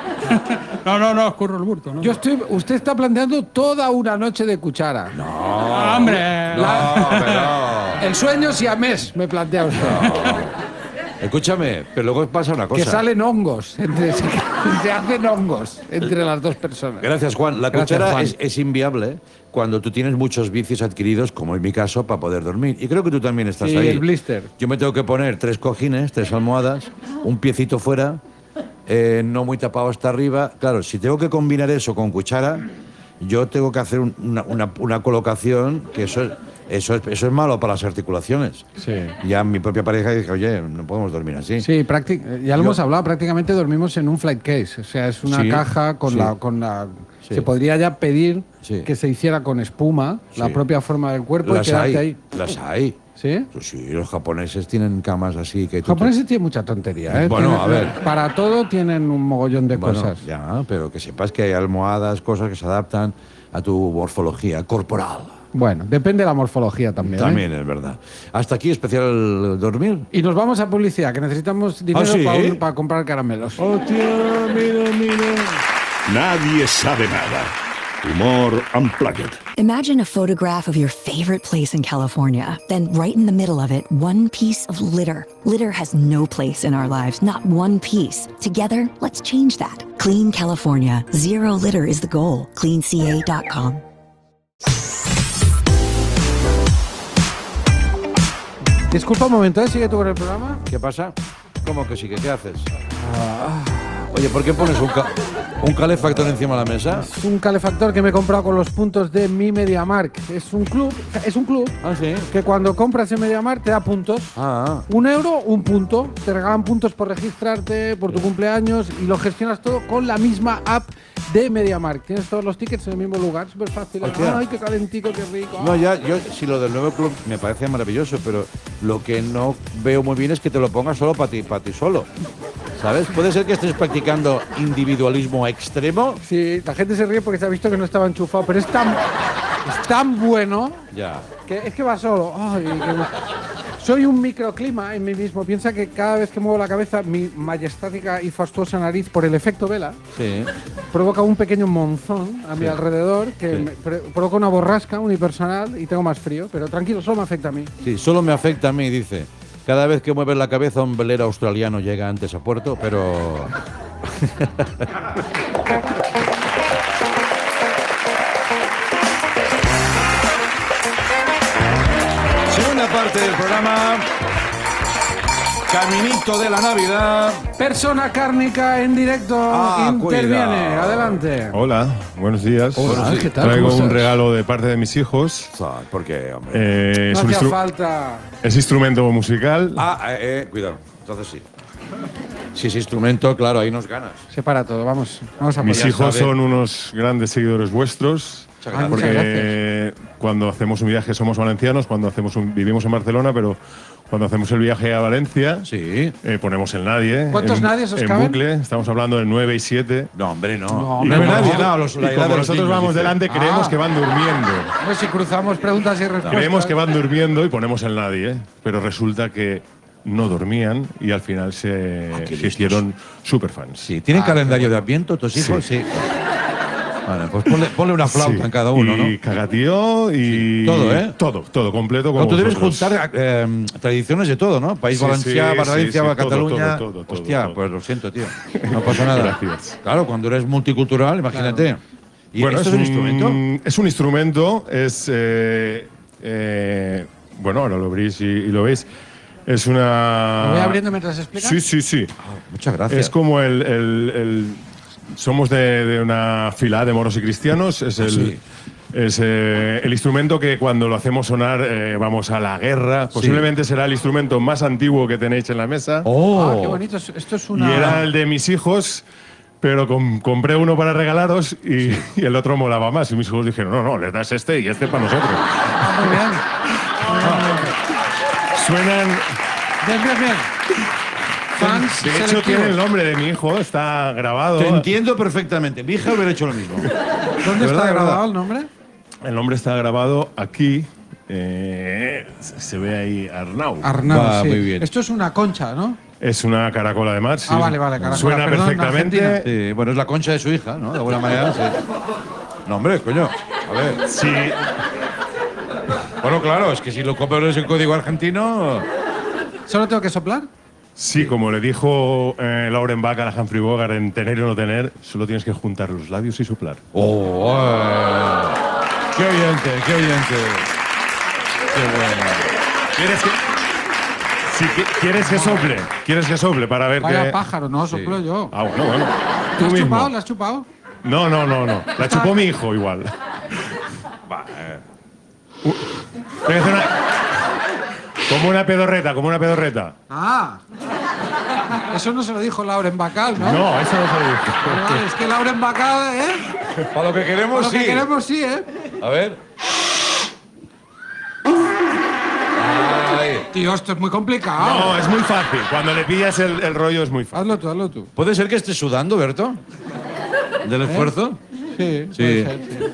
No, escurro el bulto, ¿no? Usted está planteando toda una noche de cuchara. Ah, hombre. El sueño siamés, me plantea usted. Escúchame, pero luego pasa una cosa. Que salen hongos. Se hacen hongos entre las dos personas. Gracias, Juan. La Gracias, cuchara Juan. es inviable cuando tú tienes muchos vicios adquiridos, como en mi caso, para poder dormir. Y creo que tú también estás Sí, ahí. el blister. Yo me tengo que poner 3 cojines, 3 almohadas, un piecito fuera, no muy tapado hasta arriba. Claro, si tengo que combinar eso con cuchara, yo tengo que hacer una colocación que eso es malo para las articulaciones. Sí. Ya mi propia pareja dije, oye, no podemos dormir así. Sí, ya lo Yo- hemos hablado, prácticamente dormimos en un flight case. O sea, es una Sí, caja con sí. la. Sí. Se podría ya pedir Sí. que se hiciera con espuma, la Sí. propia forma del cuerpo Las y quedarte hay, ahí. las hay. ¿Sí? Pues sí, los japoneses tienen camas así que Los tú te- japoneses tienen mucha tontería, ¿eh? Bueno, a ver. Para todo tienen un mogollón de Bueno, cosas. ya, pero que sepas que hay almohadas, cosas que se adaptan a tu morfología corporal. Bueno, depende de la morfología también. ¿eh? También es verdad. Hasta aquí especial dormir. Y nos vamos a publicidad, que necesitamos dinero ¿sí? para comprar caramelos. Hostia, mira. Nadie sabe nada. Humor Unplugged. Imagine a photograph of your favorite place in California. Then, right in the middle of it, one piece of litter. Litter has no place in our lives, not one piece. Together, let's change that. Clean California. Zero litter is the goal. CleanCA.com. Disculpa un momento, ¿eh? ¿Sigue tú con el programa? ¿Qué pasa? ¿Cómo que sí? ¿Qué haces? Oye, ¿por qué pones un calefactor encima de la mesa? Es un calefactor que me he comprado con los puntos de mi MediaMarkt. Es un club Ah, sí. que cuando compras en MediaMarkt te da puntos. Ah, 1 euro, un punto. Te regalan puntos por registrarte, por tu cumpleaños y lo gestionas todo con la misma app de MediaMarkt. Tienes todos los tickets en el mismo lugar, súper fácil. Hostia. Ay, qué calentico, qué rico. no, yo si lo del nuevo club me parece maravilloso, pero lo que no veo muy bien es que te lo pongas solo para ti solo. ¿Sabes? Puede ser que estés practicando individualismo extremo. Sí, la gente se ríe porque se ha visto que no estaba enchufado, pero es tan bueno Ya. que es que va solo. Ay, soy un microclima en mí mismo. Piensa que cada vez que muevo la cabeza, mi majestática y fastuosa nariz, por el efecto vela, Sí. provoca un pequeño monzón a mi alrededor que Sí. me provoca una borrasca unipersonal y tengo más frío. Pero tranquilo, solo me afecta a mí. Sí, solo me afecta a mí, dice. Cada vez que mueves la cabeza, un velero australiano llega antes a puerto, pero... Segunda parte del programa. Caminito de la Navidad. Persona cárnica en directo interviene. cuidado. Adelante. Hola, buenos días. Hola, ¿qué tal? Traigo ¿Cómo un estás? regalo de parte de mis hijos. ¿Por qué, hombre? No Es un hacía falta. es instrumento musical. Cuidado. Entonces sí. Si es instrumento, claro, ahí nos ganas. Separa todo, vamos a Mis apoyar. hijos sabe. son unos grandes seguidores vuestros. Ay, muchas Porque cuando hacemos un viaje somos valencianos, vivimos en Barcelona, pero cuando hacemos el viaje a Valencia Sí. ponemos el Nadie. ¿Cuántos Nadies os en caben? bucle, estamos hablando de 9 y 7. No, hombre, no. No, Y hombre, como, no. nadie, nosotros- no, y la edad como de los nosotros niños, vamos dice. delante, creemos que van durmiendo. Pues si cruzamos preguntas y respuestas. Creemos que van durmiendo y ponemos el Nadie, pero resulta que no dormían y al final se listos. hicieron super fans. Sí, ¿tienen calendario de Adviento tus hijos? Sí. Vale, pues ponle una flauta Sí. en cada uno, ¿no? Y cagatío y… Todo, ¿eh? Todo, completo. No, Como tú debes vosotros. juntar tradiciones de todo, ¿no? País Sí, Valencià, sí, Valencia, sí, todo, Cataluña. todo, Hostia, todo. pues lo siento, tío. No pasa nada. Gracias. Claro, cuando eres multicultural, imagínate. ¿Y Bueno, esto es un instrumento? Es un instrumento, bueno, ahora lo abrís y lo veis. Es una. ¿Lo voy abriendo mientras explicas? Sí. Muchas gracias. Es como somos de una fila de moros y cristianos. Es el instrumento que cuando lo hacemos sonar vamos a la guerra. Posiblemente será el instrumento más antiguo que tenéis en la mesa. Ah, qué bonito. Esto es una... Y era el de mis hijos, pero compré uno para regalaros y el otro molaba más. Y mis hijos dijeron, no, les das este y este para nosotros. Muy bien. Suenan... Bien. Fans De hecho, selectivos. tiene el nombre de mi hijo, está grabado. Te entiendo perfectamente. Mi hija hubiera hecho lo mismo. ¿Dónde De está verdad, grabado el nombre? El nombre está grabado aquí. Se ve ahí Arnau. Arnau, Va, sí. muy bien. Esto es una concha, ¿no? Es una caracola de mar. Sí. Vale, caracola. Suena Perdón, perfectamente. Argentina. Sí, bueno, es la concha de su hija, ¿no? De alguna manera, sí. No, hombre, coño. A ver. Sí. Bueno, claro, es que si lo copias en código argentino... ¿Solo tengo que soplar? Sí, como le dijo Lauren Bach a la Humphrey Bogart en Tener o no tener, solo tienes que juntar los labios y soplar. ¡Oh! ¡Qué oyente! ¡Qué bueno! ¿Quieres que sople? ¿Quieres que sople para ver Vaya qué? pájaro, no, soplo yo. Ah, bueno. ¿La Tú has mismo. chupado? ¿La has chupado? No. La chupó mi hijo igual. Voy a hacer como una pedorreta. Ah. Eso no se lo dijo Lauren Bacall, ¿no? No, eso no se lo dije. Vale, es que Lauren Bacall, ¿eh? Para lo que queremos, Lo que queremos, sí, ¿eh? A ver. Ay. Tío, esto es muy complicado. No, es muy fácil. Cuando le pillas el rollo es muy fácil. Hazlo tú. ¿Puede ser que estés sudando, Berto? ¿Del esfuerzo? Sí, Sí. puede ser, sí.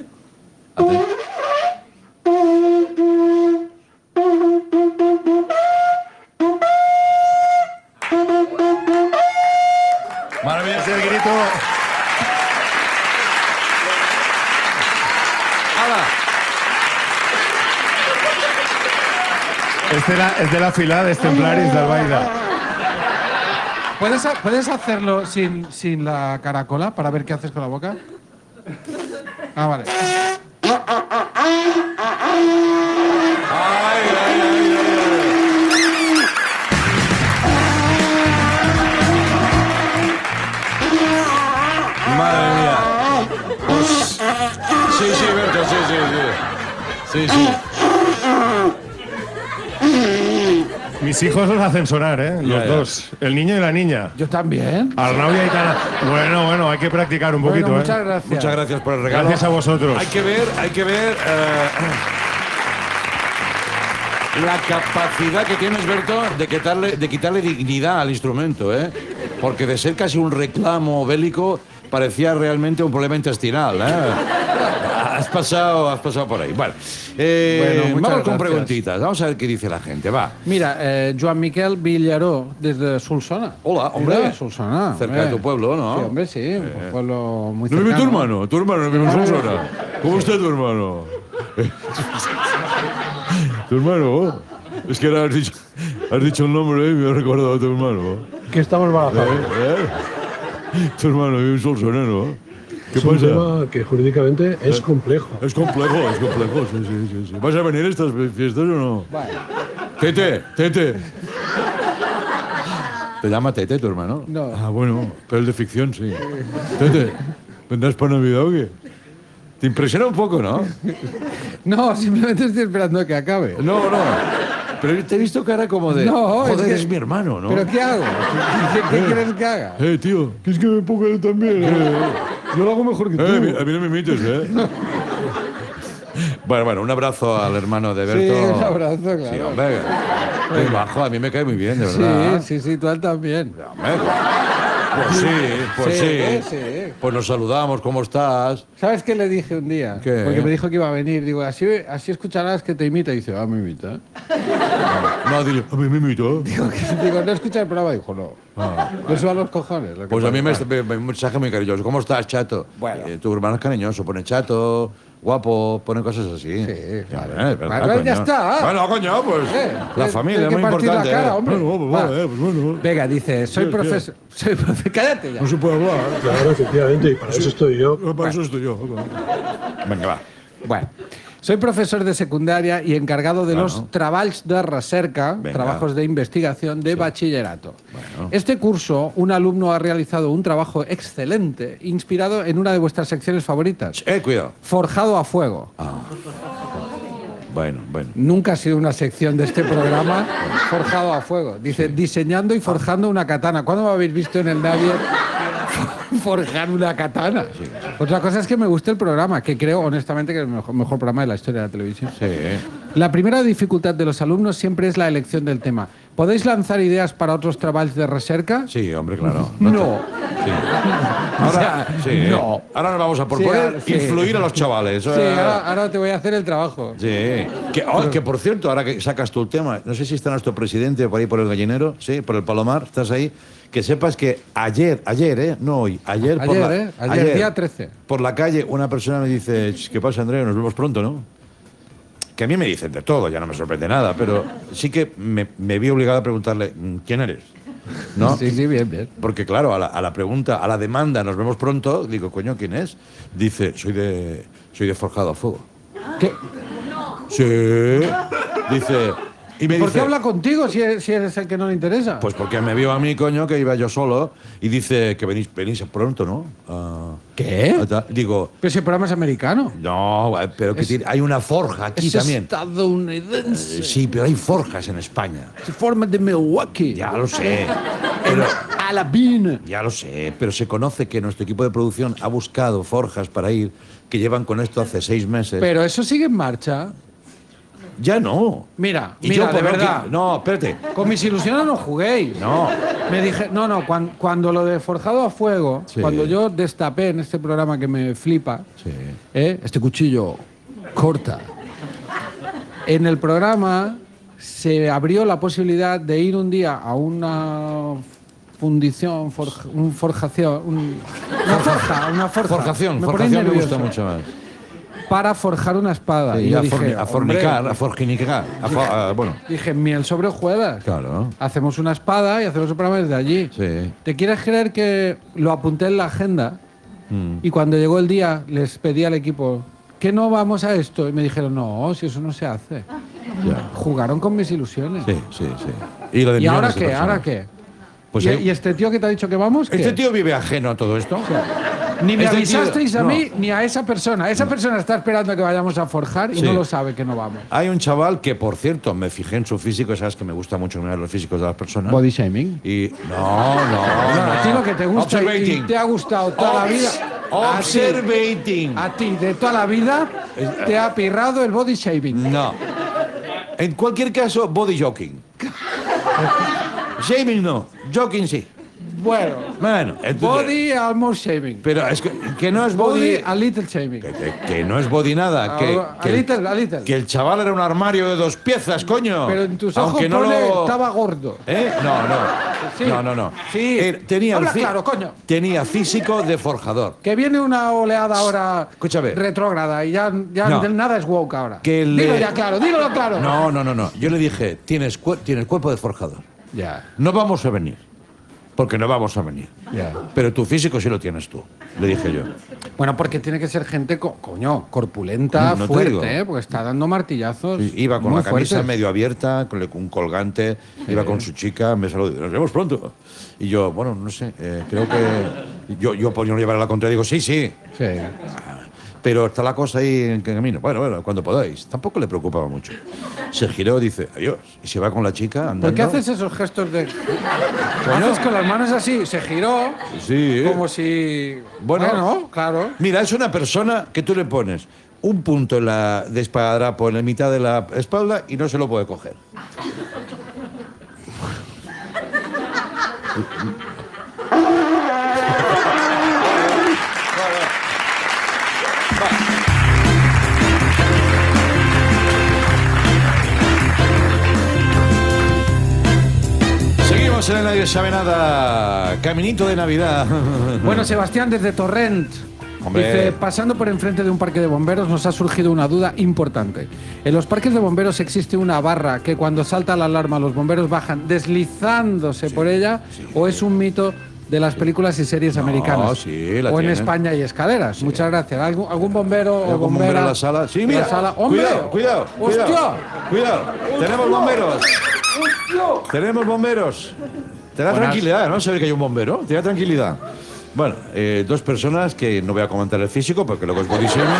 Maravilloso. El grito. ¡Hala! Es de la fila de Templaris de Albaida. ¿Puedes hacerlo sin la caracola para ver qué haces con la boca? Ah, vale. Madre mía. Pues, sí, Berto, sí. Mis hijos los hacen sonar, ¿eh? Los Ya. dos. El niño y la niña. Yo también. Arnau y Aitana. Bueno, hay que practicar un poquito, Bueno, muchas ¿eh? gracias. Muchas gracias por el regalo. Gracias a vosotros. Hay que ver la capacidad que tienes, Berto, de quitarle dignidad al instrumento, ¿eh? Porque de ser casi un reclamo bélico parecía realmente un problema intestinal, ¿eh? Has pasado por ahí. Bueno, muchas vamos con gracias. preguntitas. Vamos a ver qué dice la gente. Va. Mira, Joan Miquel Villaró, desde Solsona. Hola, hombre. Mira, Solsona. Cerca hombre. de tu pueblo, ¿no? Sí, hombre, sí. Un pueblo muy ¿No cercano. vive tu hermano? Tu hermano vive en Solsona. ¿Cómo está tu hermano? ¿Tu hermano? Es que ahora has dicho un nombre y me ha recordado a tu hermano. Que estamos barajados. Tu hermano vive en Solsona, ¿no? ¿Qué Es un pasa? tema que jurídicamente es complejo. Es complejo, sí. ¿Vas a venir a estas fiestas o no? Vale. Tete. ¿Te llama Tete tu hermano? No. Ah, bueno, pero el de ficción, sí. Tete, ¿vendrás para Navidad o qué? Te impresiona un poco, ¿no? No, simplemente estoy esperando a que acabe. No. Pero te he visto cara como de... No, joder, que- es mi hermano, ¿no? ¿Pero qué hago? ¿Qué quieres que haga? Tío, que es que me pongo yo también. Yo lo hago mejor que tú. A mí no me imites, Bueno, un abrazo al hermano de Berto. Sí, un abrazo, claro. Sí, hombre. Muy bajo, a mí me cae muy bien, de verdad. Sí, tú a él también. Hombre, pues sí. Sí. Pues nos saludamos, ¿cómo estás? ¿Sabes qué le dije un día? ¿Qué? Porque me dijo que iba a venir. Digo, así escucharás que te imita. Y dice, me imita. No, dile, a mí me invitó. Digo, ¿no escucha el programa? Dijo, no. No suban los cojones. lo que Pues a mí pasa. me un mensaje muy cariñoso. ¿Cómo estás, chato? Bueno. Tu hermano es cariñoso, pone chato, guapo, pone cosas así. Sí, claro. Es verdad, Bueno, ya coño. está. Bueno, coño, pues la hay familia es que muy partir la importante. cara, hombre. Bueno, pues, Va. pues bueno. Venga, dice, soy profesor. Cállate ya. No se puede hablar. Claro, efectivamente, y para eso estoy yo. Para eso estoy yo. Venga, va. Bueno, Soy profesor de secundaria y encargado de los treballs de recerca, trabajos de investigación de bachillerato. Este curso, un alumno ha realizado un trabajo excelente, inspirado en una de vuestras secciones favoritas. Cuidado. Forjado a fuego. Bueno. Nunca ha sido una sección de este programa forjado a fuego. Dice, diseñando y forjando una katana. ¿Cuándo me habéis visto en el Navier forjar una katana? Otra cosa es que me gusta el programa, que creo honestamente que es el mejor programa de la historia de la televisión. Sí. La primera dificultad de los alumnos siempre es la elección del tema. ¿Podéis lanzar ideas para otros trabajos de recerca? Sí, hombre, claro. No. Sí. Ahora, no. Ahora nos vamos a proponer influir a los chavales. Sí, ahora te voy a hacer el trabajo. Sí. Que por cierto, ahora que sacas tú el tema, no sé si está nuestro presidente por ahí por el gallinero, sí, por el Palomar, estás ahí. Que sepas que ayer, no hoy, ayer día 13. Por la calle, una persona me dice, ¿qué pasa, Andreu? Nos vemos pronto, ¿no? Que a mí me dicen de todo, ya no me sorprende nada, pero sí que me vi obligado a preguntarle, ¿quién eres? ¿No? Sí, bien. Porque claro, a la pregunta, a la demanda, nos vemos pronto, digo, coño, ¿quién es? Dice, soy de Forjado a Fuego. ¿Qué? Sí. Dice... Y me ¿Por dice, qué habla contigo si eres el que no le interesa? Pues porque me vio a mí, coño, que iba yo solo, y dice que venís pronto, ¿no? ¿Qué? Digo... Pero ese programa es americano. No, pero que hay una forja aquí es también. Estadounidense. Sí, pero hay forjas en España. Se forma de Milwaukee. Ya lo sé. Pero, Alabama. ya lo sé, pero se conoce que nuestro equipo de producción ha buscado forjas para ir, que llevan con esto hace 6 meses. Pero eso sigue en marcha. Ya no. Mira, yo, de verdad. No, espérate. Con mis ilusiones no juguéis. No. Me dije, cuando lo de Forjado a Fuego, cuando yo destapé en este programa que me flipa, este cuchillo corta, en el programa se abrió la posibilidad de ir un día a una fundición, una forja. Forjación me gusta mucho más. Para forjar una espada. Sí, y yo dije, a fornicar. Bueno. Dije, miel sobre hojuelas. Claro. Hacemos una espada y hacemos el programa desde allí. Sí. ¿Te quieres creer que lo apunté en la agenda? Y cuando llegó el día, les pedí al equipo, ¿que no vamos a esto? Y me dijeron, no, si eso no se hace. Ya. Jugaron con mis ilusiones. Sí. ¿Y ahora qué? ¿Ahora qué? Pues ¿Y este tío que te ha dicho que vamos? ¿qué? ¿Este tío vive ajeno a todo esto? Ni me Este avisasteis tío, a mí ni a esa persona. Esa persona está esperando a que vayamos a forjar y no lo sabe que no vamos. Hay un chaval que, por cierto, me fijé en su físico, sabes que me gusta mucho mirar los físicos de las personas. Body shaming. Y no. A ti lo que te gusta y te ha gustado toda la vida. Observating. A ti, de toda la vida, te ha pirrado el body shaming. No. En cualquier caso, body joking. Shaming no, joking sí. Bueno, entonces, body almost shaming. Pero es que no es body... a little shaming. Que no es body nada. A little. Que el chaval era un armario de 2 piezas, coño. Pero en tus ojos aunque estaba gordo. No. Sí. No. Sí. Habla claro, coño. Tenía físico de forjador. Que viene una oleada ahora Escúchame. Retrógrada y ya nada es woke ahora. Dilo claro. No. Yo le dije, tienes cuerpo de forjador. Ya. No vamos a venir. Porque no vamos a venir. Ya. Pero tu físico sí lo tienes tú, le dije yo. Bueno, porque tiene que ser gente, corpulenta, No te fuerte, digo. Porque está dando martillazos. Sí, iba con muy la camisa fuertes. medio abierta, con un colgante, iba con su chica, me saludó, nos vemos pronto. Y yo, bueno, no sé, creo que... Yo por no llevar a la contraria, digo, sí. Sí. Pero está la cosa ahí en camino. Bueno, cuando podáis. Tampoco le preocupaba mucho. Se giró, dice, adiós. Y se va con la chica andando. ¿Por qué haces esos gestos de...? Haces con las manos así, se giró, Sí. como si... Bueno, claro. Mira, es una persona que tú le pones un punto de esparadrapo en la mitad de la espalda y no se lo puede coger. Seguimos en el Nadie Sabe Nada. Caminito de Navidad. Bueno, Sebastián, desde Torrent. Hombre. Dice, pasando por enfrente de un parque de bomberos nos ha surgido una duda importante. En los parques de bomberos existe una barra que cuando salta la alarma los bomberos bajan deslizándose por ella, o es un mito de las películas y series americanas. sí, la o en tienen. España hay escaleras. Sí. Muchas gracias. ¿Algún bombero o ¿Algún bombera? bombero en la sala? Sí, en mira. la sala? ¡Hombre! Cuidado. ¡Hostia! Cuidado. Tenemos bomberos. Tenemos bomberos. Te da tranquilidad, ¿no? Saber que hay un bombero. Te da tranquilidad. Bueno, dos personas que no voy a comentar el físico porque luego es body shaming.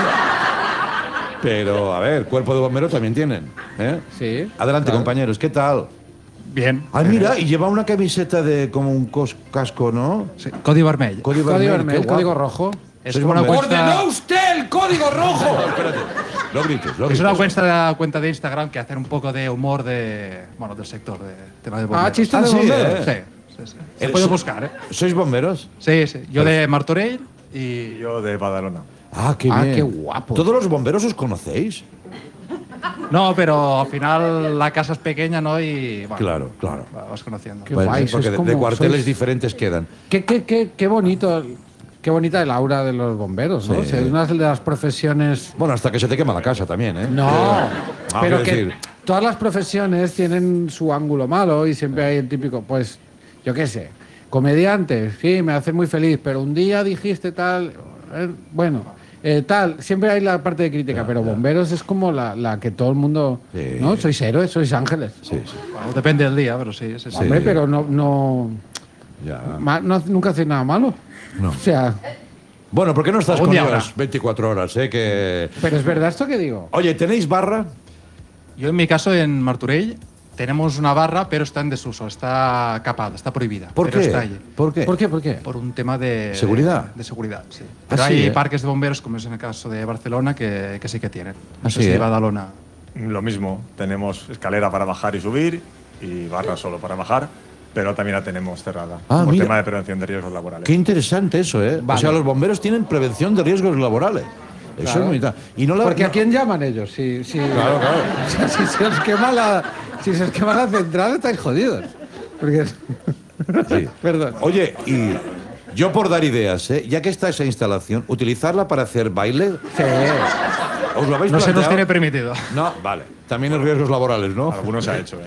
Pero, a ver, cuerpo de bombero también tienen. ¿eh? Sí. Adelante, claro. compañeros. ¿Qué tal? Bien. Ah, mira, y lleva una camiseta de como un casco, ¿no? Sí, Código vermell. Código Código vermell, vermell, qué código guapo. rojo. Es Sois como una bomberos. cuenta, usted el código rojo! No, espérate. Lo grites. es una cuenta de Instagram que hace un poco de humor del sector, de tema de bomberos. chistes de sí, bomberos. Sí. Se puede buscar, ¿eh? ¿Sois bomberos? Sí. Yo de Martorell y Yo de Badalona. Ah, qué Ah, bien. qué guapo. ¿Todos los bomberos os conocéis? No, pero al final la casa es pequeña, ¿no? Y bueno, Claro. vas conociendo. Qué guay, porque sois de como- cuarteles sois- diferentes quedan. Qué bonito. Qué bonita el aura de los bomberos, ¿no? Sí. O sea, es una de las profesiones. Bueno, hasta que se te quema la casa también, ¿eh? No, pero quiero que decir, todas las profesiones tienen su ángulo malo y siempre hay el típico, pues, yo qué sé, comediantes, sí, me hace muy feliz, pero un día dijiste tal, tal, siempre hay la parte de crítica, pero bomberos es como la que todo el mundo, Sí. ¿no? Sois héroes, sois ángeles. Sí. Bueno, depende del día, pero sí. Hombre, pero no, Ya. nunca hacéis nada malo. No. O sea, Bueno, ¿por qué no estás Algún con día ellos habrá. 24 horas, que... pero es verdad esto que digo. Oye, ¿tenéis barra? Yo en mi caso en Martorell tenemos una barra, pero está en desuso, está capada, está prohibida. ¿Por pero qué? está allí. ¿Por qué? ¿Por qué? ¿Por qué? Por un tema de ¿Seguridad? De seguridad, sí. Pero sí, hay ¿eh? parques de bomberos, como es en el caso de Barcelona, que sí que tienen. No Ah, sé sí, si ¿eh? Badalona. Lo mismo, tenemos escalera para bajar y subir y barra solo para bajar, pero también la tenemos cerrada. Ah, por mira. tema de prevención de riesgos laborales. Qué interesante eso, ¿eh? Vale. O sea, los bomberos tienen prevención de riesgos laborales. Eso Claro. es muy tal. Y no la, Porque no- ¿a quién llaman ellos? Claro. O sea, si se os quema la central, estáis jodidos. Porque Sí. Perdón. Oye, y yo por dar ideas, ya que está esa instalación, utilizarla para hacer baile, Sí. ¿os lo habéis No se nos planteado? tiene permitido. No, vale. También en riesgos laborales, ¿no? Algunos se ha hecho, ¿eh?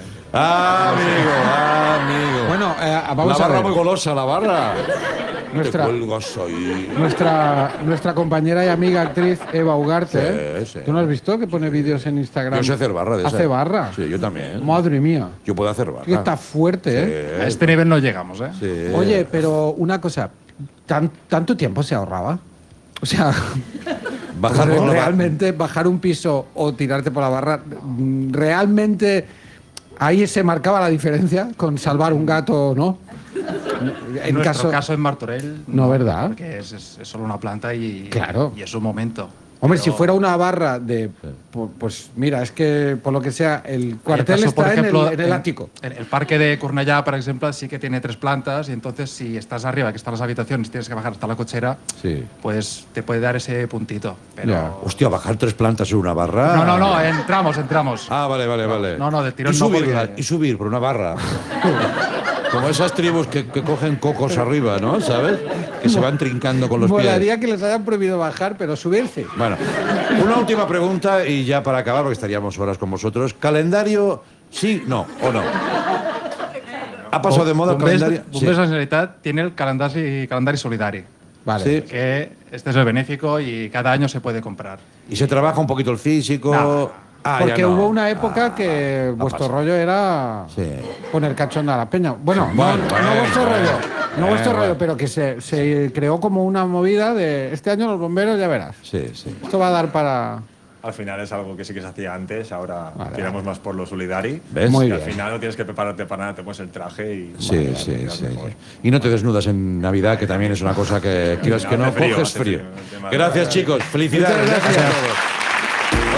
Amigo. Bueno, La vamos a barra ver. muy golosa, la barra. Nuestra- Te cuelgas ahí. Nuestra compañera y amiga actriz Eva Ugarte. Sí, sí. ¿Tú no has visto que pone vídeos en Instagram? Yo sé hacer barra de esa. ¿Hace barra? Sí, yo también. Madre mía. Yo puedo hacer barra. Que está fuerte, ¿eh? A este nivel no llegamos, ¿eh? Sí. Oye, pero una cosa. ¿Tanto tiempo se ahorraba? O sea, Bajar por la barra. realmente bajar un piso o tirarte por la barra, realmente ahí se marcaba la diferencia con salvar un gato o no. En nuestro caso en Martorell. No, ¿verdad? Porque es solo una planta y, Claro. y es un momento. Hombre, Pero si fuera una barra de. Pues mira, es que por lo que sea, el cuartel caso, por está ejemplo, en el ático. En el parque de Cornellà, por ejemplo, sí que tiene 3 plantas y entonces si estás arriba, que están las habitaciones, tienes que bajar hasta la cochera, Sí. pues te puede dar ese puntito. Pero... Ya. Hostia, bajar 3 plantas en una barra. No, entramos. Ah, vale. No, de tirón y no, subir, porque- y subir por una barra. Como esas tribus que cogen cocos arriba, ¿no? ¿Sabes? Que se van trincando con los Molaría pies. que les hayan prohibido bajar, pero subirse. Bueno, una última pregunta y ya para acabar, porque estaríamos horas con vosotros. ¿Calendario sí, no o no? ¿Ha pasado de moda el calendario? Bombers de la Generalitat tiene el calendari solidari, Vale. Sí. que este es el benéfico y cada año se puede comprar. ¿Y se trabaja un poquito el físico? No. Ah, Porque ya no. hubo una época que vuestro pasado. rollo era Sí. poner cachonda a la peña. Bueno, Bueno, no vuestro bueno, rollo, no vuestro bueno. rollo, pero que se creó como una movida de este año los bomberos, ya verás. Sí. Esto va a dar para. Al final es algo que sí que se hacía antes, ahora Vale. tiramos más por lo solidari. ¿Ves? Muy Y bien. al final no tienes que prepararte para nada, te pones el traje y... Sí, bueno, sí, ya sí, mejor. sí. Y no te desnudas en Navidad, que también es una cosa que quieras que no, hace frío, coges hace frío. frío, el tema de- Gracias, chicos. Felicidades. Muchas gracias. Gracias a todos.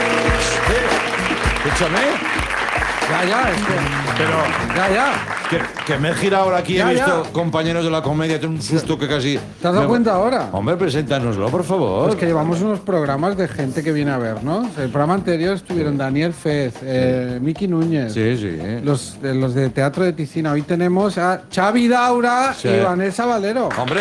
Oye, escúchame, Ya, es que. pero Ya. que me he girado ahora aquí y Ya, he visto ya. compañeros de la comedia, tengo un susto que casi... ¿Te has dado cuenta ahora? Hombre, preséntanoslo, por favor. Pues que llevamos unos programas de gente que viene a vernos. El programa anterior estuvieron Daniel Fez, Miki Núñez, Sí. los de Teatro de Ticina. Hoy tenemos a Xavi Daura Sí. y Vanessa Valero. Hombre.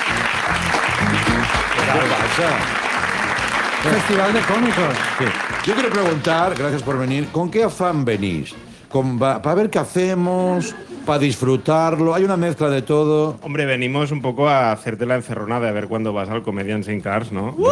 ¿Qué pasa? Festival de cómicos. Sí. Yo quiero preguntar, gracias por venir, ¿con qué afán venís? ¿Para ver qué hacemos? para disfrutarlo. Hay una mezcla de todo. Hombre, venimos un poco a hacerte la encerrona de ver cuándo vas al Comedians in Cars, ¿no? Yo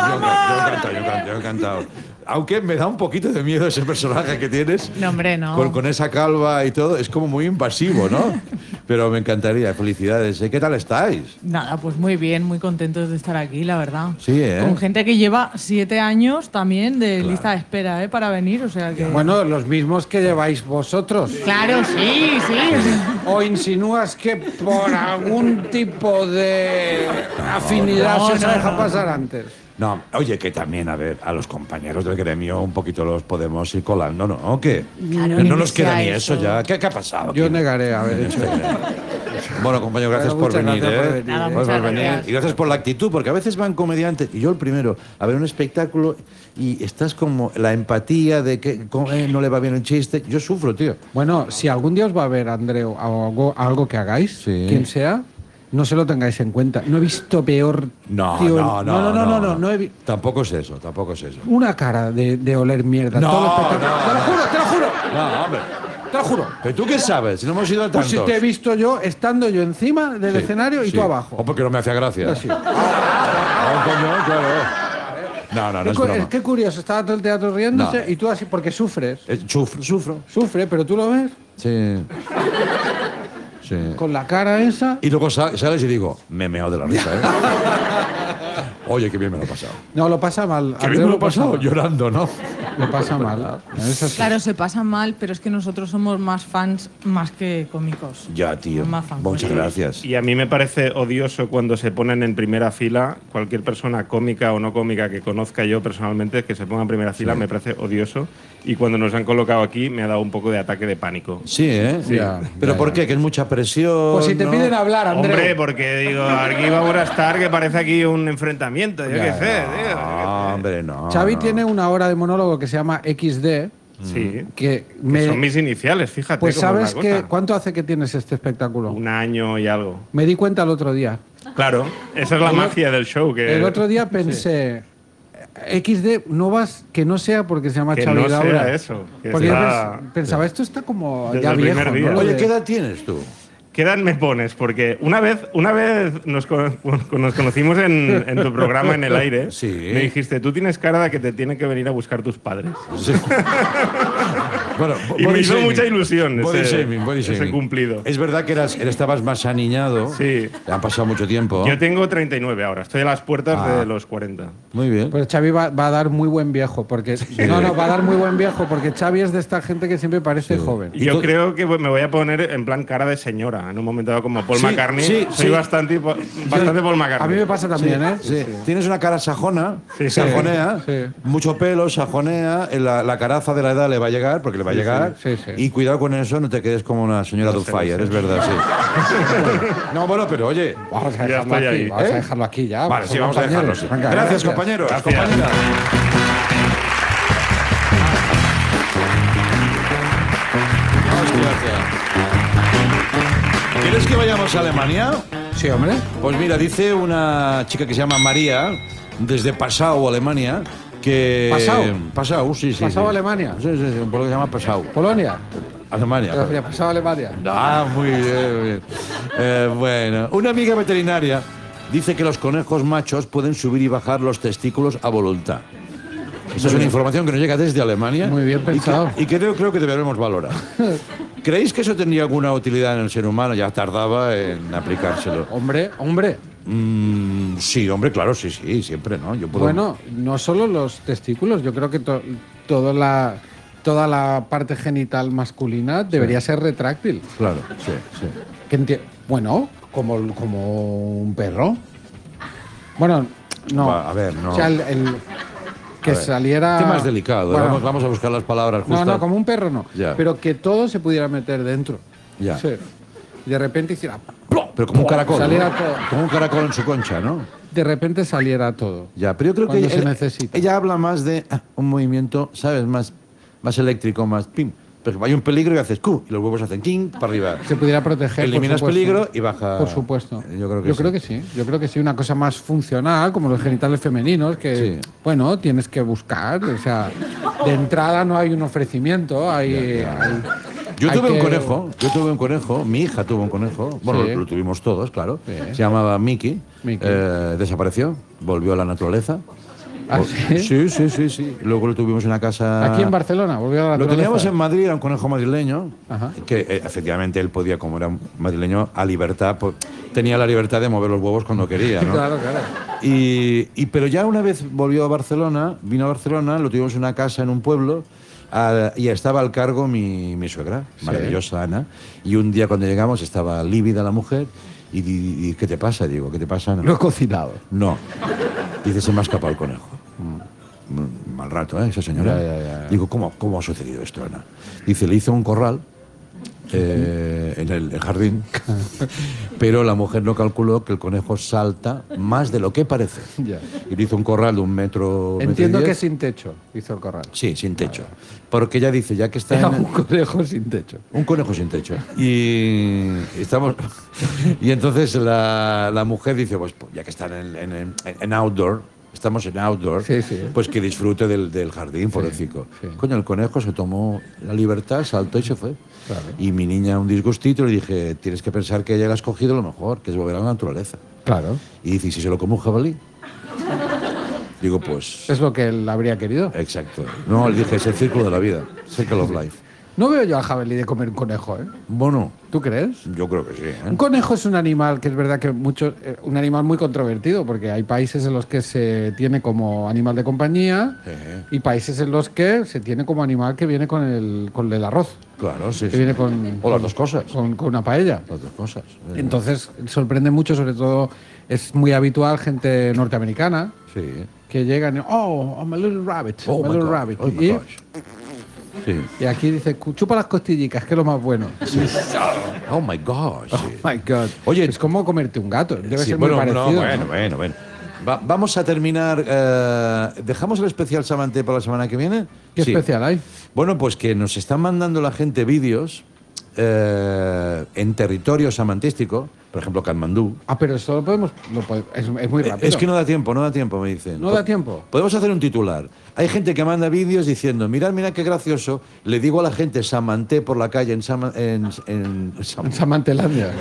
he encantado. Aunque me da un poquito de miedo ese personaje que tienes. No, hombre, no. Con esa calva y todo. Es como muy invasivo, ¿no? Pero me encantaría. Felicidades. ¿Qué tal estáis? Nada, pues muy bien, muy contentos de estar aquí, la verdad. Sí, ¿eh? Con gente que lleva 7 años también de lista de espera, para venir, o sea que... Bueno, los mismos que lleváis vosotros. Claro, sí. ¿O insinúas que por algún tipo de afinidad se os deja pasar antes? No, oye, que también, a ver, a los compañeros del gremio un poquito los podemos ir colando, ¿no? Que Claro, no ni nos que queda sea ni eso eso. ya. ¿Qué ha pasado? Yo negaré haber hecho. Bueno, compañero, gracias Bueno, por muchas venir, gracias por ¿eh? venir. Nada, Gracias muchas por venir. gracias. Y gracias por la actitud, porque a veces van comediantes, y yo el primero, a ver un espectáculo y estás como la empatía de que no le va bien el chiste. Yo sufro, tío. Bueno, si algún día os va a ver, Andreu, algo que hagáis, Sí. quien sea, no se lo tengáis en cuenta. No he visto peor. No, tío, no. no he visto. Tampoco es eso, tampoco es eso. Una cara de oler mierda. No, todo el espectáculo. no, Te lo juro, te lo juro. No, hombre. Te lo juro. ¿Pero tú qué sabes? Si no hemos ido a Pues tantos. si te he visto yo, estando yo encima del Sí, escenario y sí. tú abajo. O porque no me hacía gracia. Así. Ah, coño, claro. No es broma. Es que curioso, estaba todo el teatro riéndose No. y tú así, porque sufres. Sufro. Sufre, pero tú lo ves Sí. Sí. con la cara esa. Y luego sales y digo, me meo de la risa, ¿eh? Oye, qué bien me lo he pasado. No, lo pasa mal. Qué Andreu bien me lo he pasa pasado mal. llorando, ¿no? Lo pasa mal. Es así. Claro, se pasa mal, pero es que nosotros somos más fans más que cómicos. Ya, tío. Más fan. Muchas gracias. Y a mí me parece odioso cuando se ponen en primera fila, cualquier persona cómica o no cómica que conozca yo personalmente, que se ponga en primera fila, me parece odioso. Y cuando nos han colocado aquí, me ha dado un poco de ataque de pánico. Sí, ¿eh? Sí. Ya, ¿Pero ya, por ya. qué? ¿Que es mucha presión? Pues si te ¿no? piden hablar, Andreu. Hombre, porque digo, aquí vamos a estar, que parece aquí un enfrentamiento, yo qué sé, tío. No, hombre, no. Xavi no. tiene una hora de monólogo que se llama XD. Sí. Que Son mis iniciales, fíjate. Pues cómo es sabes la que cosa. ¿cuánto hace que tienes este espectáculo? Un año y algo. Me di cuenta el otro día. Claro, esa es la magia del show. Que El otro día pensé, XD no vas que no sea porque se llama Que Xavi no sea Daura. eso, que Porque yo sea- pensaba, esto está como Desde ya el viejo. primer día. ¿no? Lo Oye, de- ¿qué edad tienes tú? ¿Qué edad me pones? Porque una vez nos conocimos en tu programa en el aire. Sí. Me dijiste, tú tienes cara de que te tienen que venir a buscar tus padres. Sí. Bueno, Y me body hizo shaming. mucha ilusión Body ese- shaming, body ese shaming. cumplido. Es verdad que estabas más aniñado. Sí. Han pasado mucho tiempo. Yo tengo 39 ahora, estoy a las puertas Ah. de los 40. Muy bien. Pues Xavi va a dar muy buen viejo, porque no, va a dar muy buen viejo, porque Xavi es de esta gente que siempre parece joven. Y yo creo que me voy a poner en plan cara de señora, en un momento dado como Paul Sí, McCartney. sí, Soy sí. bastante Paul McCartney. A mí me pasa también, ¿eh? Sí. Tienes una cara sajona, Sí, sí. sajonea, Sí. mucho pelo, sajonea, la caraza de la edad le va a llegar, porque le va a llegar. sí, sí. Y cuidado con eso, no te quedes como una señora Doubtfire, es verdad, sí. No, bueno, pero oye. Vamos a Ya dejarlo estoy aquí, ahí. vamos a ¿Eh? dejarlo aquí ya. Vale, sí, vamos a compañeros. dejarlo. Sí. Venga, Gracias, compañeros. Gracias. compañeras. ¿Quieres que vayamos a Alemania? Sí, hombre. Pues mira, dice una chica que se llama María, desde Passau, Alemania, que... ¿Passau? Passau, sí, sí. ¿Passau, sí. Alemania? Sí, sí, sí, un pueblo que se llama Passau. Polonia. Alemania. Pero ya pasaba Alemania. Ah, muy bien, muy bien. Bueno, una amiga veterinaria dice que los conejos machos pueden subir y bajar los testículos a voluntad. Esa es una información que nos llega desde Alemania. Muy bien pensado. Y que creo que debemos valorar. ¿Creéis que eso tendría alguna utilidad en el ser humano? Ya tardaba en aplicárselo. Hombre. Sí, hombre, claro, sí, siempre, ¿no? Yo puedo... Bueno, no solo los testículos, yo creo que toda la parte genital masculina debería ser retráctil. Claro, sí, sí. Bueno, como un perro. Bueno, no. Va, a ver, no. O sea, que A ver, saliera. tema más delicado, Bueno, vamos a buscar las palabras justas. No, como un perro no. Ya. Pero que todo se pudiera meter dentro. Ya. Sí. Y de repente hiciera. Pero como un caracol, Saliera ¿no? todo. Como un caracol en su concha, ¿no? De repente saliera todo. Ya, pero yo creo Cuando que se necesita. ella habla más de un movimiento, ¿sabes? Más eléctrico, más pim. Pero hay un peligro y haces ¡cu! Y los huevos hacen ¡king! Para arriba. Se pudiera proteger. Eliminas por supuesto. peligro y baja. Por supuesto. Yo creo que sí. Yo creo que sí. Una cosa más funcional, como los genitales femeninos, que, Sí. bueno, tienes que buscar. O sea, de entrada no hay un ofrecimiento, hay Yo Hay tuve que- un conejo, mi hija tuvo un conejo, bueno, Sí. lo tuvimos todos, claro. Sí. Se llamaba Mickey, Mickey. desapareció, volvió a la naturaleza. ¿Ah, sí? Sí. Luego lo tuvimos en una casa... Aquí en Barcelona, volvió a la Lo naturaleza. teníamos en Madrid, era un conejo madrileño, Ajá. que efectivamente él podía, como era un madrileño, a libertad, pues, tenía la libertad de mover los huevos cuando quería, ¿no? Claro. Pero ya una vez volvió a Barcelona, vino a Barcelona, lo tuvimos en una casa en un pueblo, y estaba al cargo mi suegra, maravillosa Ana, y un día cuando llegamos estaba lívida la mujer, y ¿qué te pasa? Digo, ¿qué te pasa, Ana? Lo he cocinado. No. Dice, se me ha escapado el conejo. Mal rato, ¿eh? Esa señora. Ya. Digo, ¿cómo ha sucedido esto, Ana? Dice, le hizo un corral en el jardín, pero la mujer no calculó que el conejo salta más de lo que parece. Ya. Y le hizo un corral de 1 metro. Entiendo metro y que 10. sin techo hizo el corral. Sí, sin techo. Porque ella dice, ya que está Era en un conejo sin techo. un conejo sin techo. Y estamos. Y entonces la mujer dice, pues ya que están en outdoor, estamos en outdoor, Sí. pues que disfrute del jardín, pobrecito. sí. Coño, el conejo se tomó la libertad, saltó y se fue. Claro. Y mi niña, un disgustito, le dije, tienes que pensar que ella le ha escogido lo mejor, que es volver a la naturaleza. Claro. Y dice, ¿y si se lo come un jabalí? Digo, pues. Es lo que él habría querido. Exacto. No, le dije, es el círculo de la vida, circle of life. No veo yo al jabalí de comer un conejo, ¿eh? Bueno, ¿Tú crees? yo creo que sí. Un conejo es un animal que es verdad que un animal muy controvertido, porque hay países en los que se tiene como animal de compañía y países en los que se tiene como animal que viene con el arroz, Claro, sí. que viene con, O las dos cosas. con una paella. Las dos cosas. Entonces sorprende mucho, sobre todo es muy habitual gente norteamericana Sí. que llegan y, oh, I'm a little rabbit, Oh I'm a my little God, rabbit. oh my y, gosh. Sí. y aquí dice, chupa las costillicas, que es lo más bueno. Oh my gosh. Oh sí. my God. Oye, es como comerte un gato. Debe sí, ser bueno, muy parecido. no, bueno. Vamos a terminar. ¿Dejamos el especial Samanté para la semana que viene? ¿Qué Sí. especial hay? Bueno, pues que nos están mandando la gente vídeos en territorio samantístico, por ejemplo, Katmandú. Ah, pero eso es muy rápido. Es que no da tiempo, me dicen. ¿No da tiempo? Podemos hacer un titular. Hay gente que manda vídeos diciendo, mirad qué gracioso, le digo a la gente Samanté por la calle en Samantelandia.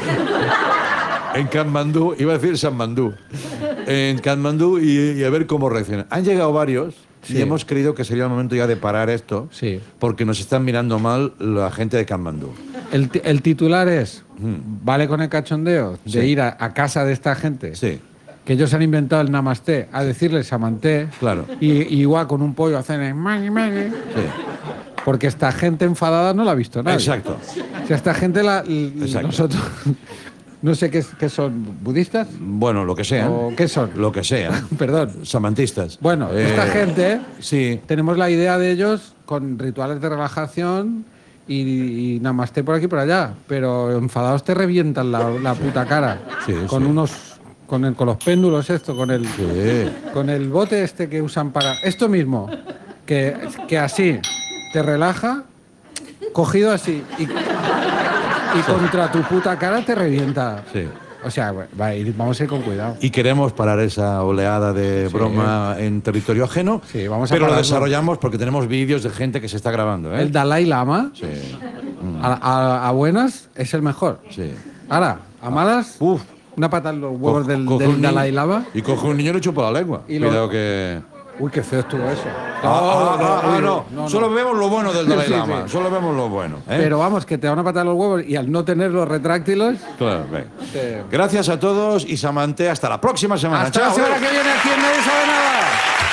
en Katmandú, iba a decir Sanmandú, en Katmandú y a ver cómo reaccionan. Han llegado varios Sí. y hemos creído que sería el momento ya de parar esto, Sí. porque nos están mirando mal la gente de Katmandú. El titular es, ¿vale con el cachondeo de Sí. ir a casa de esta gente? Sí, Que ellos han inventado el namasté a decirles samanté. claro. Y igual con un pollo hacen el magui, magui, Sí. porque esta gente enfadada no la ha visto nadie. Exacto. O sea, esta gente Exacto. nosotros no sé qué son, budistas Bueno, lo que sea. o qué son. Lo que sea. Perdón. Samantistas. Bueno, esta gente Sí. tenemos la idea de ellos con rituales de relajación y namasté por aquí y por allá, pero enfadados te revientan la puta cara. Sí, con sí. unos con los péndulos con el bote este que usan para esto mismo, que así te relaja, cogido así y contra tu puta cara te revienta. Sí. O sea, vamos a ir con cuidado. Y queremos parar esa oleada de broma en territorio ajeno, Sí, vamos a pero lo pararlo. desarrollamos porque tenemos vídeos de gente que se está grabando. ¿eh? El Dalai Lama, Sí. a buenas, es el mejor. Sí. Ahora, a malas, Uf. una pata en los huevos del Coge un Dalai niño- Lama. Y coge un niño y le chupa la lengua. Y lo- Cuidado que... Uy, qué feo estuvo eso. No. Solo vemos lo bueno del Dalai Sí, Lama. sí. Solo vemos lo bueno. ¿eh? Pero vamos, que te da una pata en los huevos y al no tener los retráctilos. Claro, venga. te- Gracias a todos y Samanté. Hasta la próxima semana. Hasta la Chao. semana que viene aquí en Nadie Sabe Nada.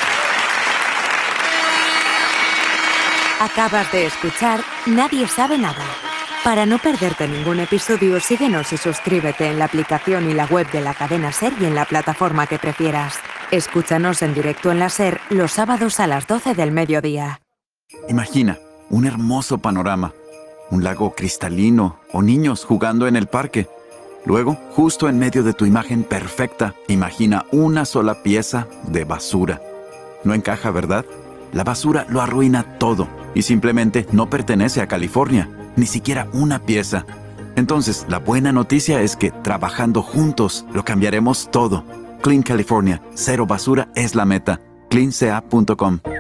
Acabas de escuchar Nadie Sabe Nada. Para no perderte ningún episodio, síguenos y suscríbete en la aplicación y la web de la cadena SER y en la plataforma que prefieras. Escúchanos en directo en la SER los sábados a las 12 del mediodía. Imagina un hermoso panorama, un lago cristalino o niños jugando en el parque. Luego, justo en medio de tu imagen perfecta, imagina una sola pieza de basura. No encaja, ¿verdad? La basura lo arruina todo y simplemente no pertenece a California, ni siquiera una pieza. Entonces, la buena noticia es que trabajando juntos lo cambiaremos todo. Clean California, cero basura es la meta. cleanca.com